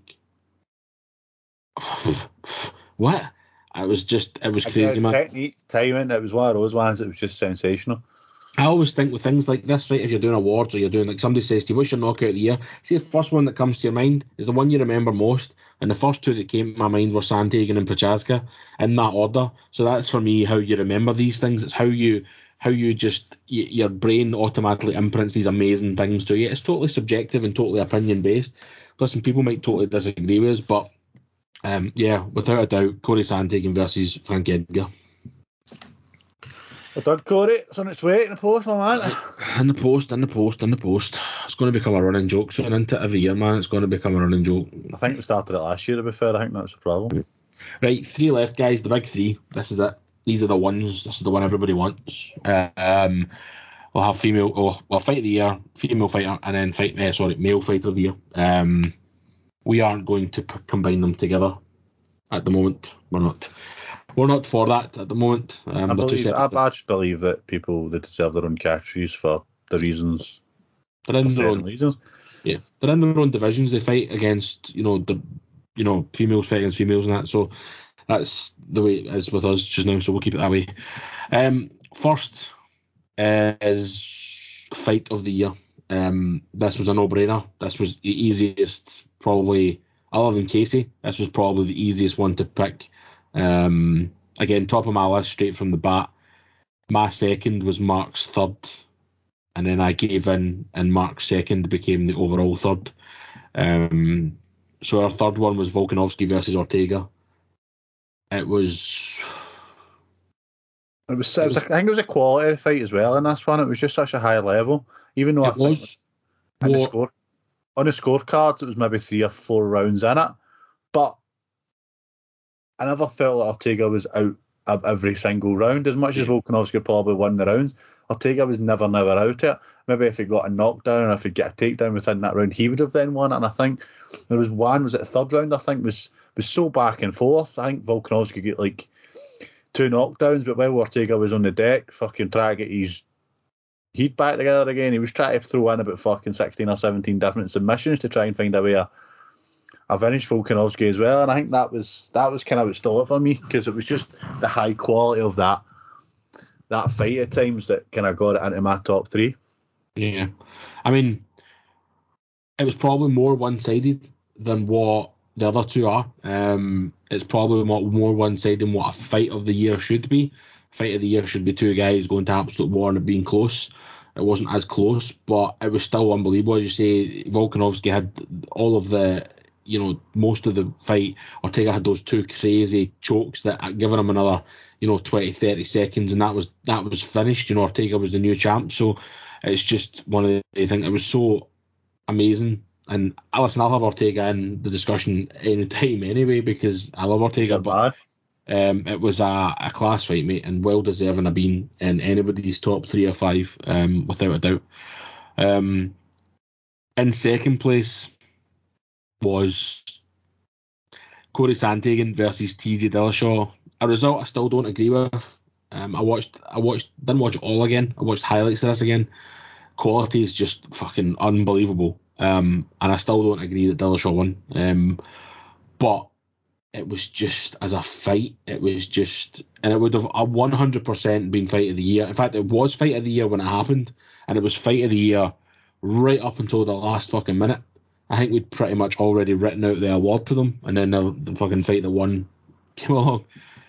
what? It was crazy, man. Technique, timing, it was one of those ones that was just sensational. I always think with things like this, right, if you're doing awards or you're doing, like somebody says to you, what's your knockout of the year? See, the first one that comes to your mind is the one you remember most. And the first two that came to my mind were Sandhagen and Prochazka in that order. So that's for me how you remember these things. It's how you just, your brain automatically imprints these amazing things to you. It's totally subjective and totally opinion based. Listen, people might totally disagree with us, but yeah, without a doubt, Corey Sandhagen versus Frank Edgar. Well done, Corey. It's on its way in the post, my man. In the post. It's going to become a running joke soon, isn't it? Every year, man, it's going to become a running joke. I think we started it last year, to be fair. I think that's the problem. Right, three left, guys. The big three. This is it. These are the ones. This is the one everybody wants. We'll have we'll fight of the year, female fighter, and then male fighter of the year. We aren't going to combine them together at the moment. We're not for that at the moment. I just believe that people they deserve their own categories for the reasons. They're in their own reasons. Yeah, they're in their own divisions. They fight against females fight against females and that. So that's the way it is with us just now. So we'll keep it that way. First is fight of the year. This was a no-brainer. This was the easiest, probably other than Casey. This was probably the easiest one to pick. Again, top of my list straight from the bat. My second was Mark's third, and then I gave in, and Mark's second became the overall third. So our third one was Volkanovski versus Ortega. I think it was a quality fight as well in this one. It was just such a high level, even though on the scorecards it was maybe 3 or 4 rounds in it, but I never felt like Ortega was out of every single round. As much as Volkanovski probably won the rounds, Ortega was never out it. Maybe if he got a knockdown or if he'd get a takedown within that round, he would have then won it. And I think there was one, was it the third round, I think was so back and forth. I think Volkanovski got like 2 knockdowns, but while Ortega was on the deck, fucking trying to get his heat back together again, he was trying to throw in about fucking 16 or 17 different submissions to try and find a way of finish Volkanovski as well. And I think that was kind of what stole it for me, because it was just the high quality of that fight at times that kind of got it into my top 3. Yeah, I mean, it was probably more one-sided than what the other two are. It's probably more one-sided than what a fight of the year should be. Fight of the year should be 2 guys going to absolute war and it being close. It wasn't as close, but it was still unbelievable. As you say, Volkanovski had all of the, most of the fight. Ortega had those 2 crazy chokes that had given him another, 20, 30 seconds, and that was finished. Ortega was the new champ. So it's just one of the things. It was so amazing. And I love Ortega in the discussion any time anyway, because I love Ortega. But it was a class fight, mate, and well deserving of being in anybody's top 3 or 5, without a doubt. In second place was Corey Sandhagen versus TJ Dillashaw. A result I still don't agree with. Didn't watch it all again. I watched highlights of this again. Quality is just fucking unbelievable. And I still don't agree that Dillashaw won. But it was just, as a fight, it was just, and it would have 100% been fight of the year. In fact, it was fight of the year when it happened, and it was fight of the year right up until the last fucking minute. I think we'd pretty much already written out the award to them, and then the fucking fight that won came along.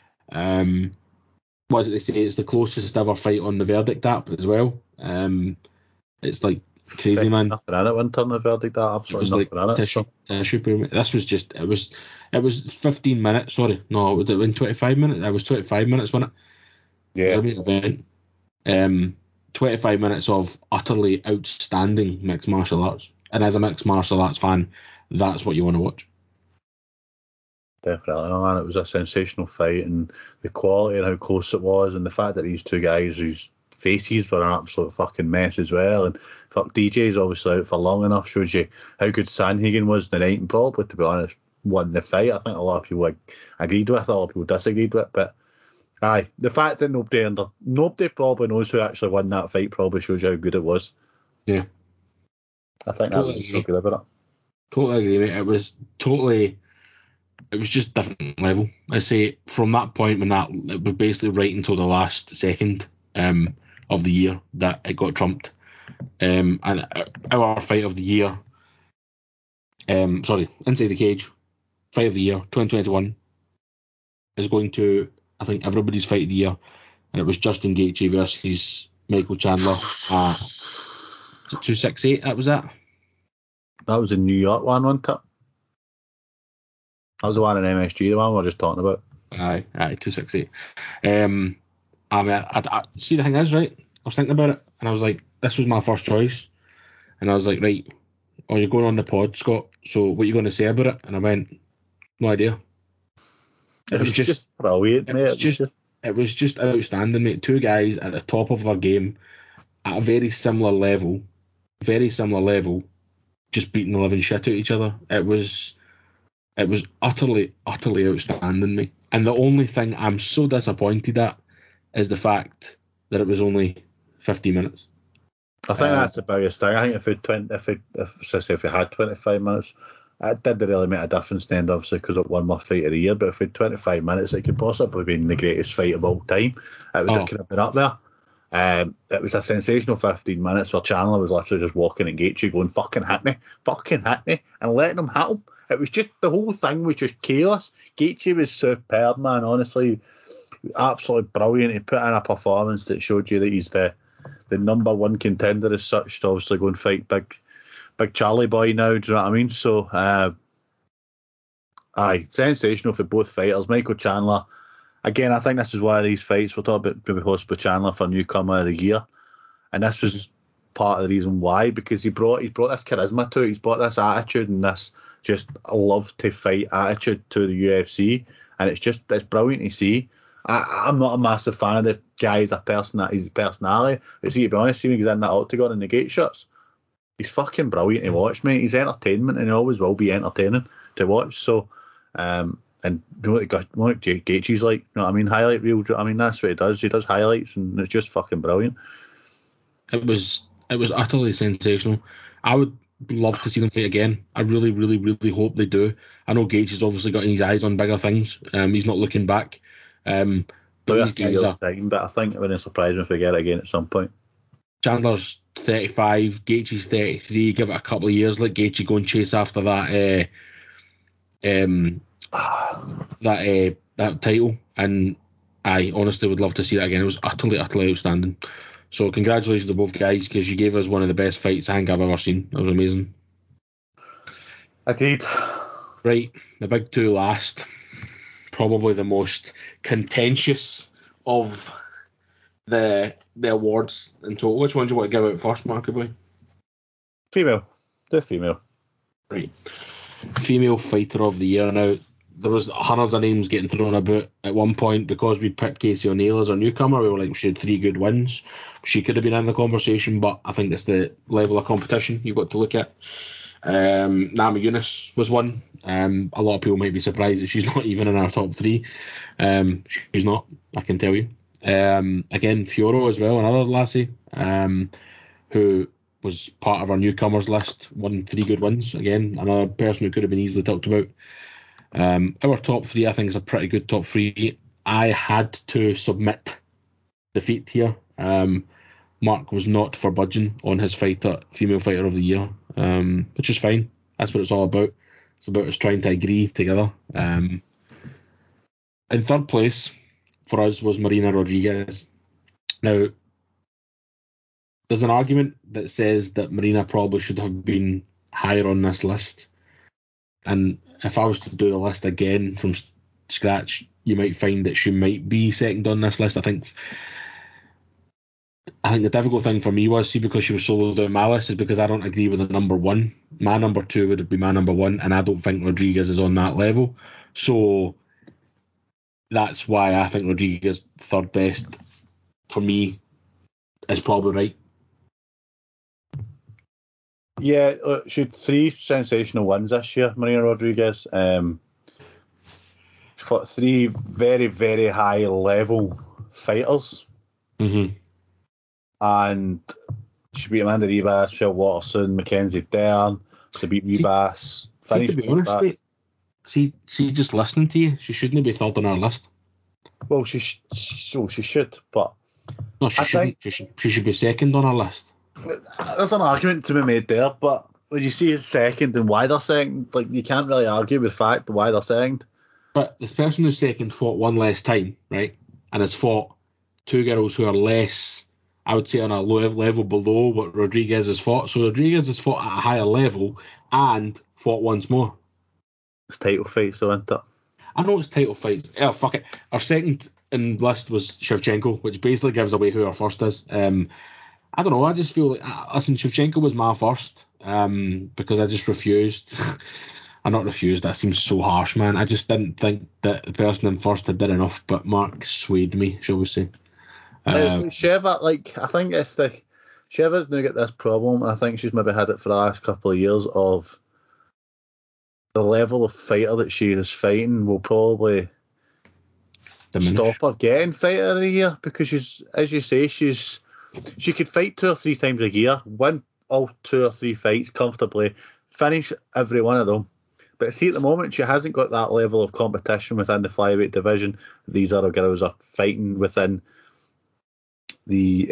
What is it they say? It's the closest ever fight on the verdict app as well. It's like crazy, man. Nothing in it when turn the verdict app. Absolutely nothing in it. Tissue paper. This was just, it was 15 minutes. Sorry, no, it was in 25 minutes. It was 25 minutes, wasn't it? Yeah. It was a main event. 25 minutes of utterly outstanding mixed martial arts. And as a mixed martial arts fan, that's what you want to watch. Definitely, man. It was a sensational fight, and the quality and how close it was, and the fact that these 2 guys whose faces were an absolute fucking mess as well. And DJ's obviously out for long enough shows you how good Sandhagen was the night, and probably, to be honest, won the fight. I think a lot of people agreed with, a lot of people disagreed with, but aye, the fact that nobody probably knows who actually won that fight probably shows you how good it was. Yeah, I think totally that was so good about it. Totally agree, mate. It was just different level. I say from that point when it was basically right until the last second of the year that it got trumped. And our fight of the year, Inside the Cage, fight of the year 2021 is going to, I think, everybody's fight of the year, and it was Justin Gaethje versus Michael Chandler. Was it 268? That was that. That was a New York one, wasn't it? That was the one in MSG, the one we were just talking about. Aye, 268. I mean, I see, the thing is, right, I was thinking about it, and I was like, this was my first choice, and I was like, right, you're going on the pod, Scott, so what are you going to say about it? And I went, no idea. It was just brilliant, mate. It was just outstanding, mate. 2 guys at the top of their game, at a very similar level, just beating the living shit out of each other. It was utterly outstanding, mate. And the only thing I'm so disappointed at is the fact that it was only 50 minutes. I think that's the biggest thing. I think if we had 25 minutes, it didn't really make a difference then, obviously, because it won my fight of the year. But if we had 25 minutes, it could possibly be the greatest fight of all time. It would have been up there. It was a sensational 15 minutes where Chandler was literally just walking at Gaethje going, fucking hit me, and letting him hit him. It was just, the whole thing was just chaos. Gaethje was superb, man, honestly. Absolutely brilliant. He put in a performance that showed you that he's the number one contender as such to obviously go and fight big Charlie boy now, do you know what I mean? So, aye, sensational for both fighters. Michael Chandler, again, I think this is one of these fights, we're talking about maybe Hospital Chandler for newcomer of the year, and this was part of the reason why, because he brought this charisma to it, he's brought this attitude and this just love to fight attitude to the UFC, and it's brilliant to see. I'm not a massive fan of the guy as a person, that his personality, but see, to be honest, seeing he's in that octagon in the gate shirts, he's fucking brilliant to watch, mate. He's entertainment, and he always will be entertaining to watch. So, and you know what Gaethje's like, you know what I mean? Highlight reel, I mean, that's what he does. He does highlights, and it's just fucking brilliant. It was utterly sensational. I would love to see them fight again. I really, really, really hope they do. I know Gaethje's obviously got his eyes on bigger things. He's not looking back. But these guys are. Time, but I think it wouldn't surprise me if we get it again at some point. Chandler's 35, Gaethje's 33. Give it a couple of years, let Gaethje go and chase after that that title. And I honestly would love to see that again. It was utterly, utterly outstanding. So congratulations to both guys, because you gave us one of the best fights I think I've ever seen. It was amazing. Agreed. Right, the big two last. Probably the most contentious of the awards in total. Which one do you want to give out first, Marky Boy? Female. The female. Right. Female Fighter of the Year. Now, there was hundreds of names getting thrown about at one point because we picked Casey O'Neill as our newcomer. We were like, she had 3 good wins. She could have been in the conversation, but I think it's the level of competition you've got to look at. Nama Yunus was one. A lot of people might be surprised that she's not even in our top 3. She's not, I can tell you. Again, Fioro as well, another lassie, who was part of our newcomers list, won 3 good wins. Again, another person who could have been easily talked about. Our top 3, I think, is a pretty good top 3. I had to submit defeat here. Mark was not for budging on his female fighter of the year, which is fine. That's what it's all about. It's about us trying to agree together. In third place for us was Marina Rodriguez. Now, there's an argument that says that Marina probably should have been higher on this list. And if I was to do the list again from scratch, you might find that she might be second on this list. I think the difficult thing for me was, see, because she was solo down my list, is because I don't agree with the number 1. My number 2 would be my number 1, and I don't think Rodriguez is on that level. So that's why I think Rodriguez third best for me is probably right. Yeah, she had 3 sensational wins this year, Marina Rodriguez. For 3 very, very high level fighters. Mm-hmm. And she beat Amanda Ribas, Phil Watterson, Mackenzie Dern. She beat Ribas. To be honest, mate, see, just listening to you, she shouldn't be third on our list. Well, she should, but no, she shouldn't. She should be second on our list. There's an argument to be made there, but when you see second and why they're second, like, you can't really argue with the fact why they're second. But this person who's second fought 1 less time, right, and has fought 2 girls who are less, I would say, on a low level below what Rodriguez has fought. So Rodriguez has fought at a higher level and fought once more. It's title fights, so isn't it? I know it's title fights. Oh, fuck it. Our second in list was Shevchenko, which basically gives away who our first is. I don't know. I just feel like, listen, Shevchenko was my first because I just refused. I'm not refused. That seems so harsh, man. I just didn't think that the person in first had done enough, but Mark swayed me, shall we say. Sheva, like, I think it's Sheva's now got this problem. I think she's maybe had it for the last couple of years of the level of fighter that she is fighting will probably stop her getting fighter of the year, because she's, as you say, she could fight 2 or 3 times a year, win all 2 or 3 fights comfortably, finish every one of them. But see, at the moment, she hasn't got that level of competition within the flyweight division. These other girls are fighting within the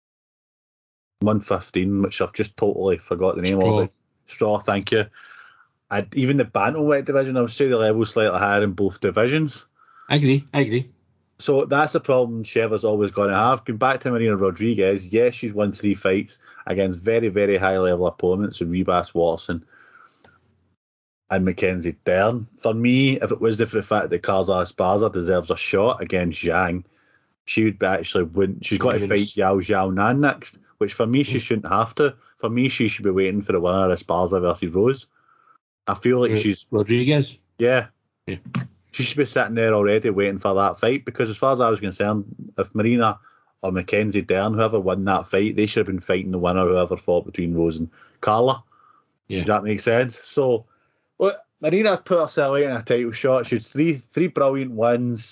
115, which I've just totally forgot the name of it. Straw, thank you. even the bantamweight division, I would say the level's slightly higher in both divisions. I agree. So that's the problem Sheva's always going to have. Going back to Marina Rodriguez, yes, she's won 3 fights against very, very high-level opponents in Rebus Watson and Mackenzie Dern. For me, if it wasn't for the fact that Karza Esparza deserves a shot against Zhang, she would actually win. She's got to fight Yao Xiaonan next, which for me, she shouldn't have to. For me, she should be waiting for the winner of Esparza versus Rose. I feel like she's... Rodriguez? Yeah. She should be sitting there already waiting for that fight, because as far as I was concerned, if Marina or Mackenzie Dern, whoever won that fight, they should have been fighting the winner, whoever fought between Rose and Carla. Yeah. Does that make sense? So, well, Marina put herself out in a title shot. She had three brilliant wins.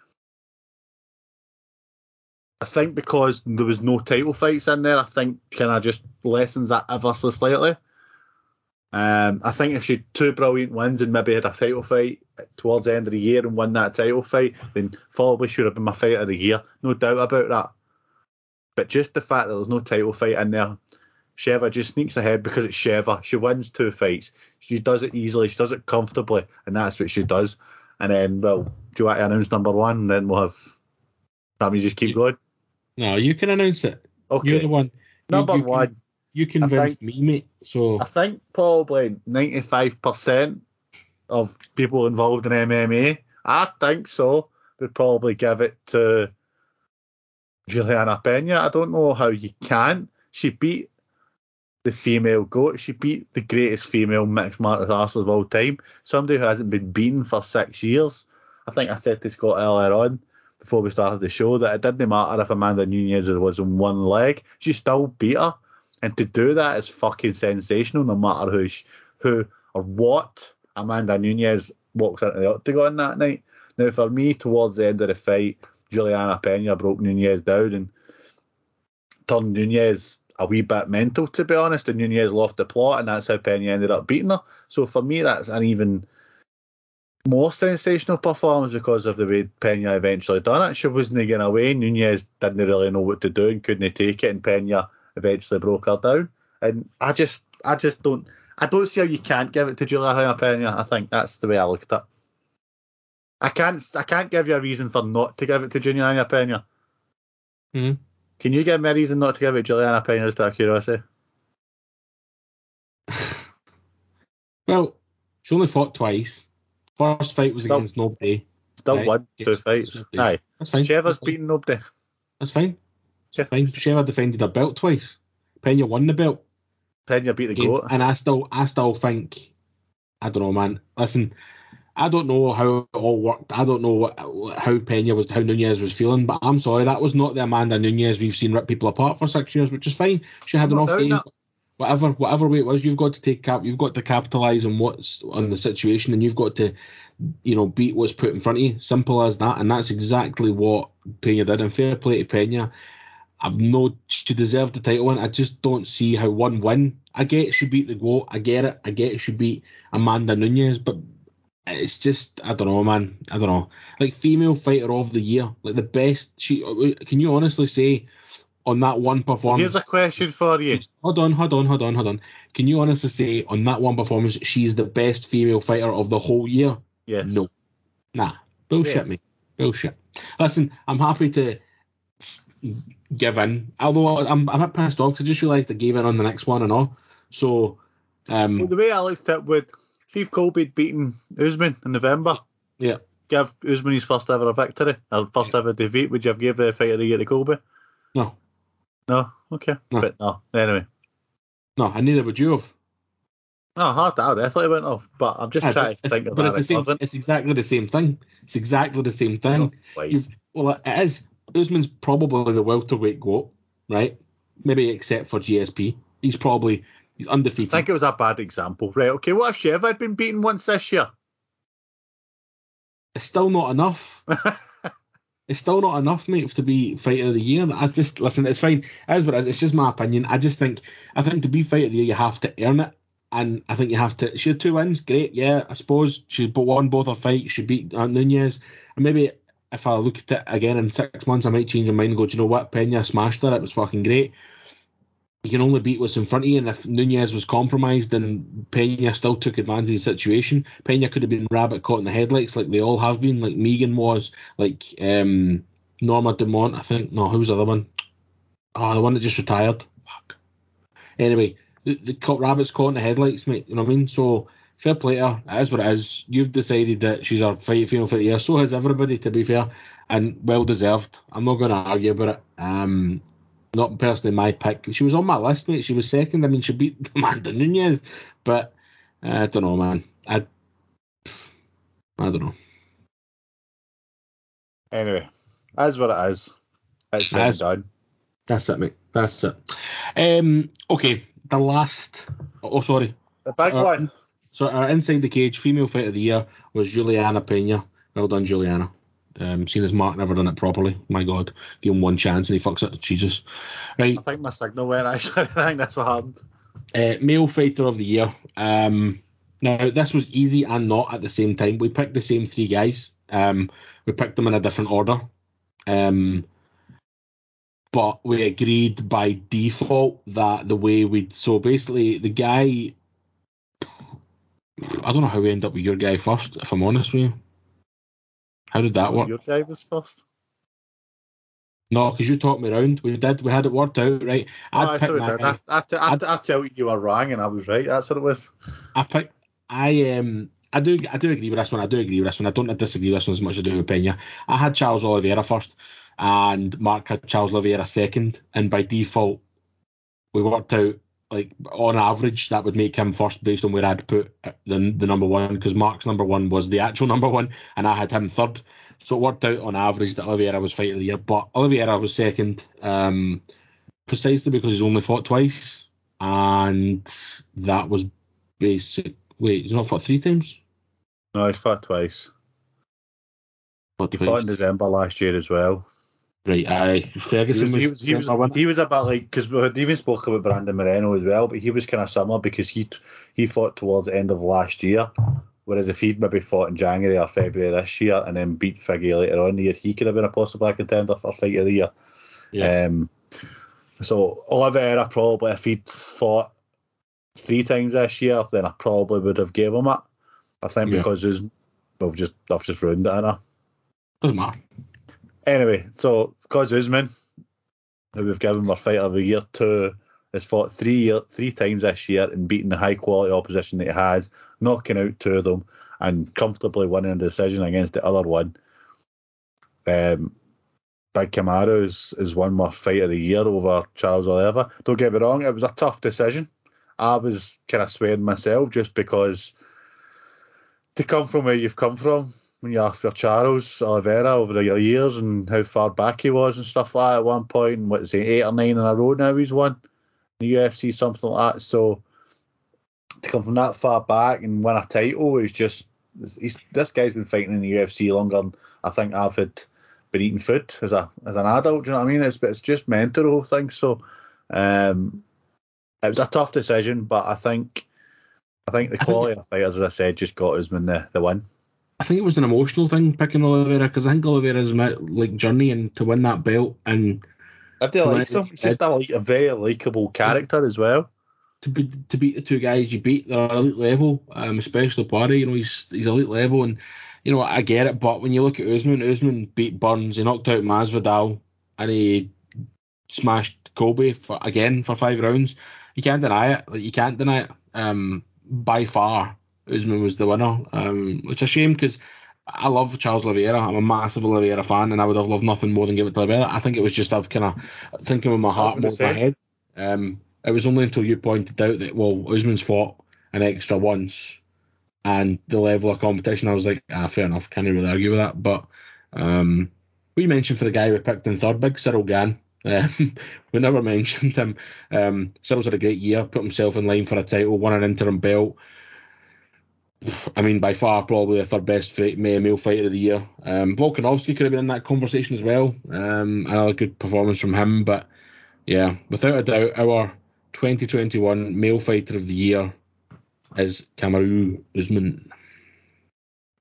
I think because there was no title fights in there, I think kind of just lessens that ever so slightly. I think if she had 2 brilliant wins and maybe had a title fight towards the end of the year and won that title fight, then probably should have been my fighter of the year. No doubt about that. But just the fact that there's no title fight in there, Sheva just sneaks ahead because it's Sheva. She wins 2 fights. She does it easily. She does it comfortably. And that's what she does. And then, well, do you want to announce number 1? And then we'll have... That means just keep going? No, you can announce it. Okay. You're the one. Number 1. You convinced me, mate. So I think probably 95% of people involved in MMA, I think so, would probably give it to Juliana Pena. I don't know how you can. She beat the female GOAT. She beat the greatest female mixed martial artist of all time. Somebody who hasn't been beaten for 6 years. I think I said to Scott earlier on, before we started the show, that it didn't matter if Amanda Nunes was on one leg. She still beat her. And to do that is fucking sensational, no matter who or what Amanda Nunes walks into the octagon that night. Now, for me, towards the end of the fight, Juliana Pena broke Nunes down and turned Nunes a wee bit mental, to be honest, and Nunes lost the plot, and that's how Pena ended up beating her. So for me, that's an even more sensational performance because of the way Pena eventually done it. She wasn't getting away. Nunes didn't really know what to do and couldn't take it, and Pena eventually broke her down. And I just don't see how you can't give it to Juliana Pena. I think that's the way I look at it. I can't give you a reason for not to give it to Juliana Pena. Mm-hmm. Can you give me a reason not to give it to Juliana Pena, just out of curiosity? Well, she only fought twice. First fight was against nobody. Still won 2 fights. Aye. That's fine. Sheva's beaten nobody. That's fine. Fine. Sheva defended her belt twice. Pena won the belt. Pena beat the GOAT. And I still think, I don't know, man. Listen, I don't know how it all worked. I don't know how Nunes was feeling, but I'm sorry, that was not the Amanda Nunes we've seen rip people apart for 6 years, which is fine. She had enough games. Whatever way it was, you've got to capitalise on what's on the situation, and you've got to, beat what's put in front of you. Simple as that, and that's exactly what Pena did. And fair play to Pena. She deserved the title, and I just don't see how one win. I get she beat the GOAT. I get it. I get she beat Amanda Nunes, but it's just, I don't know, man. I don't know. Like, female fighter of the year, like the best. Can you honestly say on that one performance? Here's a question for you. Hold on. Can you honestly say on that one performance she's the best female fighter of the whole year? Yes. No. Nah. Bullshit, mate. Bullshit. Listen, I'm happy to give in, although I'm a bit pissed off because I just realised I gave in on the next one and all. So, well, the way I looked at it would, see if Colby had beaten Usman in November. Yeah. Give Usman his first ever victory, or first ever defeat. Would you have given the fight of the year to Colby? No. No? Okay. No. But no. Anyway. No, and neither would you have. No, I definitely went off, but I'm just trying to think of that. It's exactly the same thing. It's exactly the same thing. It is. Usman's probably the welterweight GOAT, right? Maybe except for GSP. He's undefeated. I think it was a bad example. Right, okay, what if Sheva had been beaten once this year? It's still not enough. It's still not enough, mate, to be fighter of the year. Listen, it's fine. It is what it is. It's just my opinion. I think to be fighter of the year, you have to earn it. And I think you have to. She had 2 wins, great, yeah. I suppose she won both her fights. She beat Nunes. And maybe if I look at it again in 6 months, I might change my mind and go, do you know what? Pena smashed her. It was fucking great. you can only beat what's in front of you, and if Nunez was compromised, then Pena still took advantage of the situation. Pena could have been rabbit caught in the headlights like they all have been, like Megan was, like Norma Dumont, I think. No, who was the other one? Oh, the one that just retired. Fuck. Anyway, the caught rabbits caught in the headlights, mate. You know what I mean? So fair play to her. It is what it is. You've decided that she's our female fight of the year. So has everybody, to be fair, and well deserved. I'm not going to argue about it. Not personally my pick. She was on my list, mate. She was second. I mean, she beat Amanda Nunez, but I don't know, man. I don't know. Anyway, that's what it is. It's been done. That's it, mate. That's it. Okay, the last. Oh, sorry. The big one. So our Inside the Cage female fight of the year was Juliana Pena. Well done, Juliana. Seeing as Mark never done it properly. My God. Give him one chance and he fucks it. Jesus. Right. I think my signal went, actually. I think that's what happened. Male fighter of the year. Now, this was easy and not at the same time. We picked the same three guys. We picked them in a different order. But we agreed by default that the way we'd... So basically, the guy... I don't know how we end up with your guy first, if I'm honest with you. How did that work? Your guy was first? No, because you talked me around. We had it worked out, right? I tell you were wrong and I was right. That's what it was. I do agree with this one. I don't disagree with this one as much as I do with Pena. I had Charles Oliveira first, and Mark had Charles Oliveira second, and by default, we worked out, like, on average, that would make him first based on where I'd put the number one, because Mark's number one was the actual number one, and I had him third. So it worked out on average that Oliveira was fight of the year, but Oliveira was second, precisely because he's only fought twice, and that was basic. Wait, he's not fought three times? No, he fought twice. He fought in December last year as well. Right, aye. Ferguson he was a bit like, because we had even spoke about Brandon Moreno as well, but he was kind of similar because he fought towards the end of last year, whereas if he'd maybe fought in January or February this year and then beat Figgy later on in the year, he could have been a possible contender for fight of the year. Yeah. So Oliveira probably, if he'd fought 3 times this year, then I probably would have gave him it. I think because I've just ruined it, innit? Doesn't matter. Anyway, so because Usman, who we've given our fight of the year to, has fought 3 times this year and beaten the high quality opposition that he has, knocking out 2 of them and comfortably winning a decision against the other one. Big Kamaru is won my fight of the year over Charles Oliveira. Don't get me wrong, it was a tough decision. I was kind of swaying myself just because to come from where you've come from, when you're after Charles Oliveira over your years and how far back he was and stuff like that at one point, and what is he, 8 or 9 in a row now he's won in the UFC, something like that. So to come from that far back and win a title is just, this guy's been fighting in the UFC longer than I think I've been eating food as an adult. Do you know what I mean? It's just mental, the whole thing. So it was a tough decision, but I think the quality of fighters, as I said, just got Usman the win. I think it was an emotional thing picking Oliveira, because I think Oliveira's journey and to win that belt, and if they like him, he's just a very likeable character as well. To beat the 2 guys you beat, they're elite level, especially Poirier. You know, he's elite level, and you know, I get it. But when you look at Usman beat Burns, he knocked out Masvidal, and he smashed Colby for 5 rounds. You can't deny it. Like, you can't deny it. By far, Usman was the winner, which is a shame because I love Charles Oliveira. I'm a massive Oliveira fan, and I would have loved nothing more than give it to Oliveira. I think it was just I was kind of thinking with my heart more than my head. It was only until you pointed out that, well, Usman's fought an extra once, and the level of competition, I was like, fair enough, can't really argue with that. But we mentioned for the guy we picked in third, big Cyril Gane. We never mentioned him. Cyril's had a great year, put himself in line for a title, won an interim belt. I mean, by far, probably the third best male fighter of the year. Volkanovski could have been in that conversation as well. Another good performance from him. But yeah, without a doubt, our 2021 male fighter of the year is Kamaru Usman.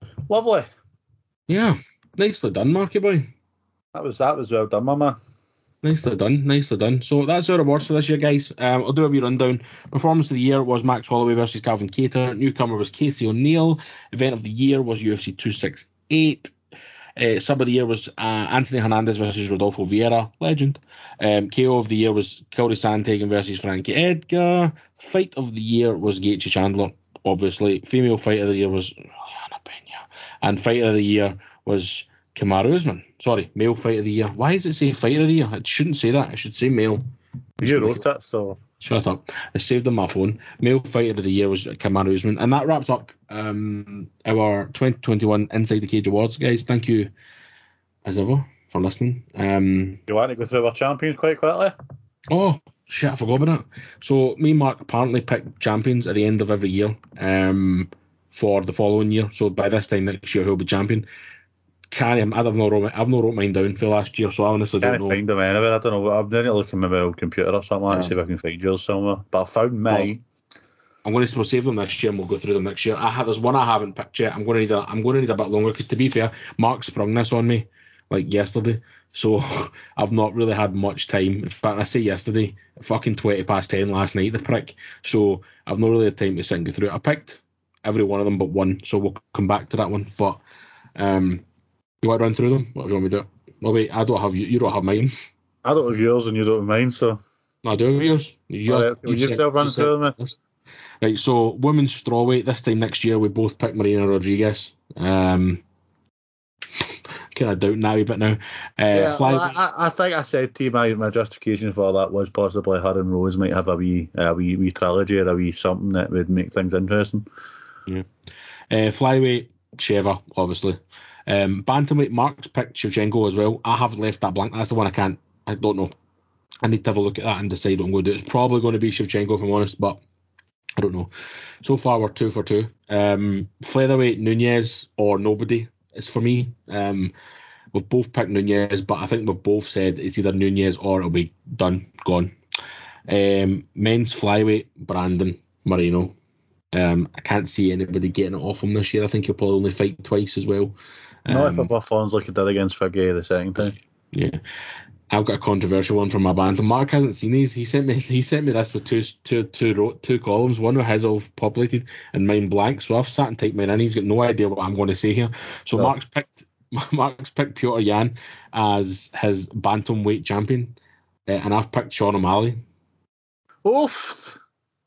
Lovely. Yeah, nicely done, Marky boy. That was well done, my man. Nicely done, nicely done. So that's our awards for this year, guys. I'll do a wee rundown. Performance of the year was Max Holloway versus Calvin Kattar. Newcomer was Casey O'Neill. Event of the year was UFC 268. Sub of the year was Anthony Hernandez versus Rodolfo Vieira. Legend. KO of the year was Cody Sandhagen versus Frankie Edgar. Fight of the year was Gaethje Chandler, obviously. Female fight of the year was Juliana Pena. And fight of the year was Kamaru Usman. Sorry, male fight of the year. Why does it say fight of the year? It shouldn't say that. It should say male. You wrote it, so... Shut up. It's saved on my phone. Male fighter of the year was Kamaru Usman. And that wraps up our 2021 Inside the Cage Awards, guys. Thank you, as ever, for listening. You want to go through our champions quite quickly? Oh, shit, I forgot about that. So, me and Mark apparently pick champions at the end of every year for the following year. So, by this time next year, he'll be champion. I've not wrote mine down for last year, so I honestly don't know. Can't find them anywhere. I don't know. I'm going to look in my old computer or something like that, see if I can find yours somewhere. But I found mine. I'm going to save them this year and we'll go through them next year. There's one I haven't picked yet. I'm going to need a bit longer because, to be fair, Mark sprung this on me like yesterday, so I've not really had much time. In fact, I say yesterday, fucking 10:20 last night, the prick. So I've not really had time to sit and go through it. I picked every one of them but one, so we'll come back to that one. But you want to run through them? What do you want me to do? Well, wait, I don't have you. You don't have mine. I don't have yours and you don't have mine, so... No, I do have yours. You still run through them? Right, so women's strawweight this time next year, we both picked Marina Rodriguez. Kind of doubting that a bit now. I think I said to you my justification for that was possibly her and Rose might have a wee trilogy or a wee something that would make things interesting. Yeah. Flyweight, Sheva, obviously. Bantamweight, Mark's picked Shevchenko as well. I have left that blank. That's the one I don't know. I need to have a look at that and decide what I'm going to do. It's probably going to be Shevchenko, if I'm honest, but I don't know. So far, we're 2 for 2. Featherweight, Nunez or nobody is for me. We've both picked Nunez, but I think we've both said it's either Nunez or it'll be done, gone. Men's flyweight, Brandon Moreno. I can't see anybody getting it off him this year. I think he'll probably only fight twice as well. Not if it performs like he did against Figueroa the second time. Yeah. I've got a controversial one from my band, and Mark hasn't seen these. He sent me this with two columns. One of his all populated and mine blank. So I've sat and typed mine in. He's got no idea what I'm going to say here. So Mark's picked Petr Yan as his bantamweight champion, and I've picked Sean O'Malley. Oof.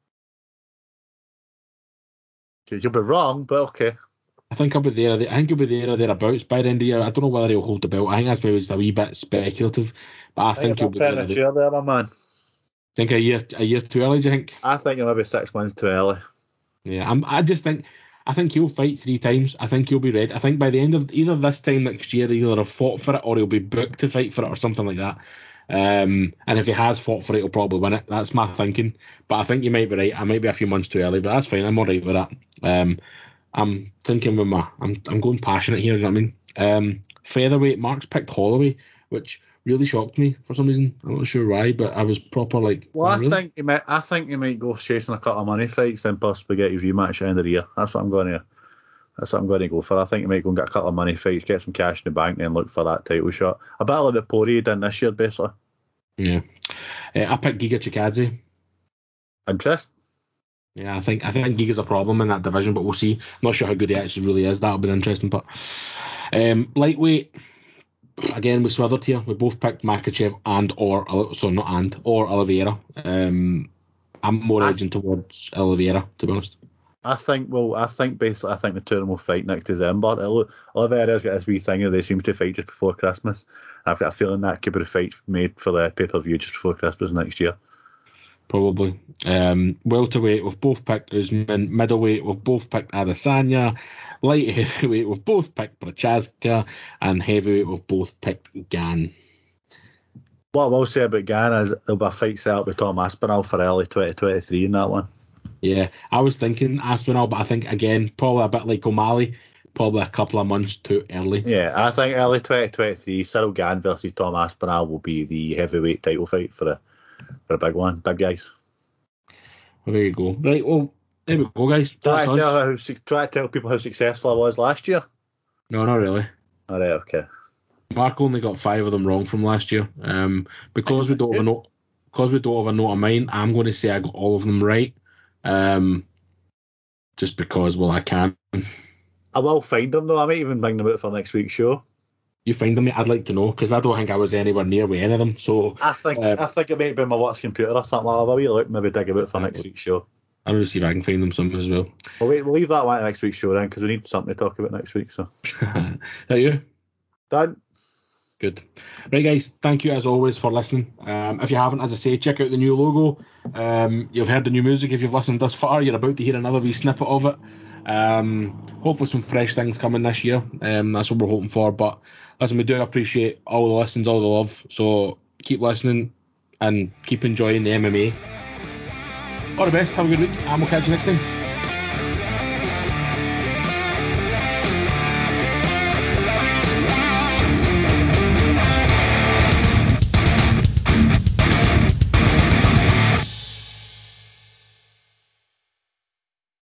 You'll be wrong, but okay. I think he'll be there. I think he'll be there or thereabouts by the end of the year. I don't know whether he'll hold the belt. I think that's maybe just a wee bit speculative, but I think he'll be there. There, my man. Think a year too early? Do you think? I think he'll maybe 6 months too early. Yeah, I think he'll fight 3 times. I think he'll be ready. I think by the end of either this time next year, he'll either have fought for it or he'll be booked to fight for it or something like that. And if he has fought for it, he'll probably win it. That's my thinking. But I think you might be right. I might be a few months too early, but that's fine. I'm all right with that. I'm thinking with I'm going passionate here. You know what I mean? Featherweight, Mark's picked Holloway, which really shocked me for some reason. I'm not sure why, but I was proper like. Well, I think he might go chasing a couple of money fights and possibly get his rematch at the end of the year. That's what I'm going to go for. I think he might go and get a couple of money fights, get some cash in the bank, and then look for that title shot. A bit like the Poirier done this year, basically. Yeah. I picked Giga Chikadze. Interest? Yeah, I think Giga's a problem in that division, but we'll see. Not sure how good he actually really is. That'll be interesting. But lightweight, again, we swithered here. We both picked Makachev or Oliveira. I'm more edging towards Oliveira, to be honest. I think the two of them will fight next December. Oliveira's got this wee thing where they seem to fight just before Christmas. I've got a feeling that could be the fight made for the pay-per-view just before Christmas next year. Probably. Welterweight, we've both picked Usman. Middleweight, we've both picked Adesanya. Light heavyweight, we've both picked Prochazka. And heavyweight, we've both picked Gane. What I will say about Gane is there'll be a fight set up with Tom Aspinall for early 2023 in that one. Yeah, I was thinking Aspinall, but I think, again, probably a bit like O'Malley, probably a couple of months too early. Yeah, I think early 2023, Cyril Gane versus Tom Aspinall will be the heavyweight title fight for a big one, big guys. Well, there you go. Right, well, there we go, guys. Try to tell people how successful I was last year. No, not really. All right, okay. Mark only got 5 of them wrong from last year. Because we don't have a note of mine, I'm going to say I got all of them right. Just because, well, I can. I will find them though. I might even bring them out for next week's show. You find them, I'd like to know, because I don't think I was anywhere near with any of them. So I think it might be on my work's computer or something like that. We'll look, maybe dig them out for next week's show. I'll just see if I can find them somewhere as well. We'll leave that one to next week's show then, because we need something to talk about next week. So, that you? Done. Good. Right, guys, thank you as always for listening. If you haven't, as I say, check out the new logo. You've heard the new music. If you've listened thus far, you're about to hear another wee snippet of it. Hopefully some fresh things coming this year. That's what we're hoping for. But listen, we do appreciate all the listens, all the love. So keep listening and keep enjoying the MMA. All the best. Have a good week, and we'll catch you next time.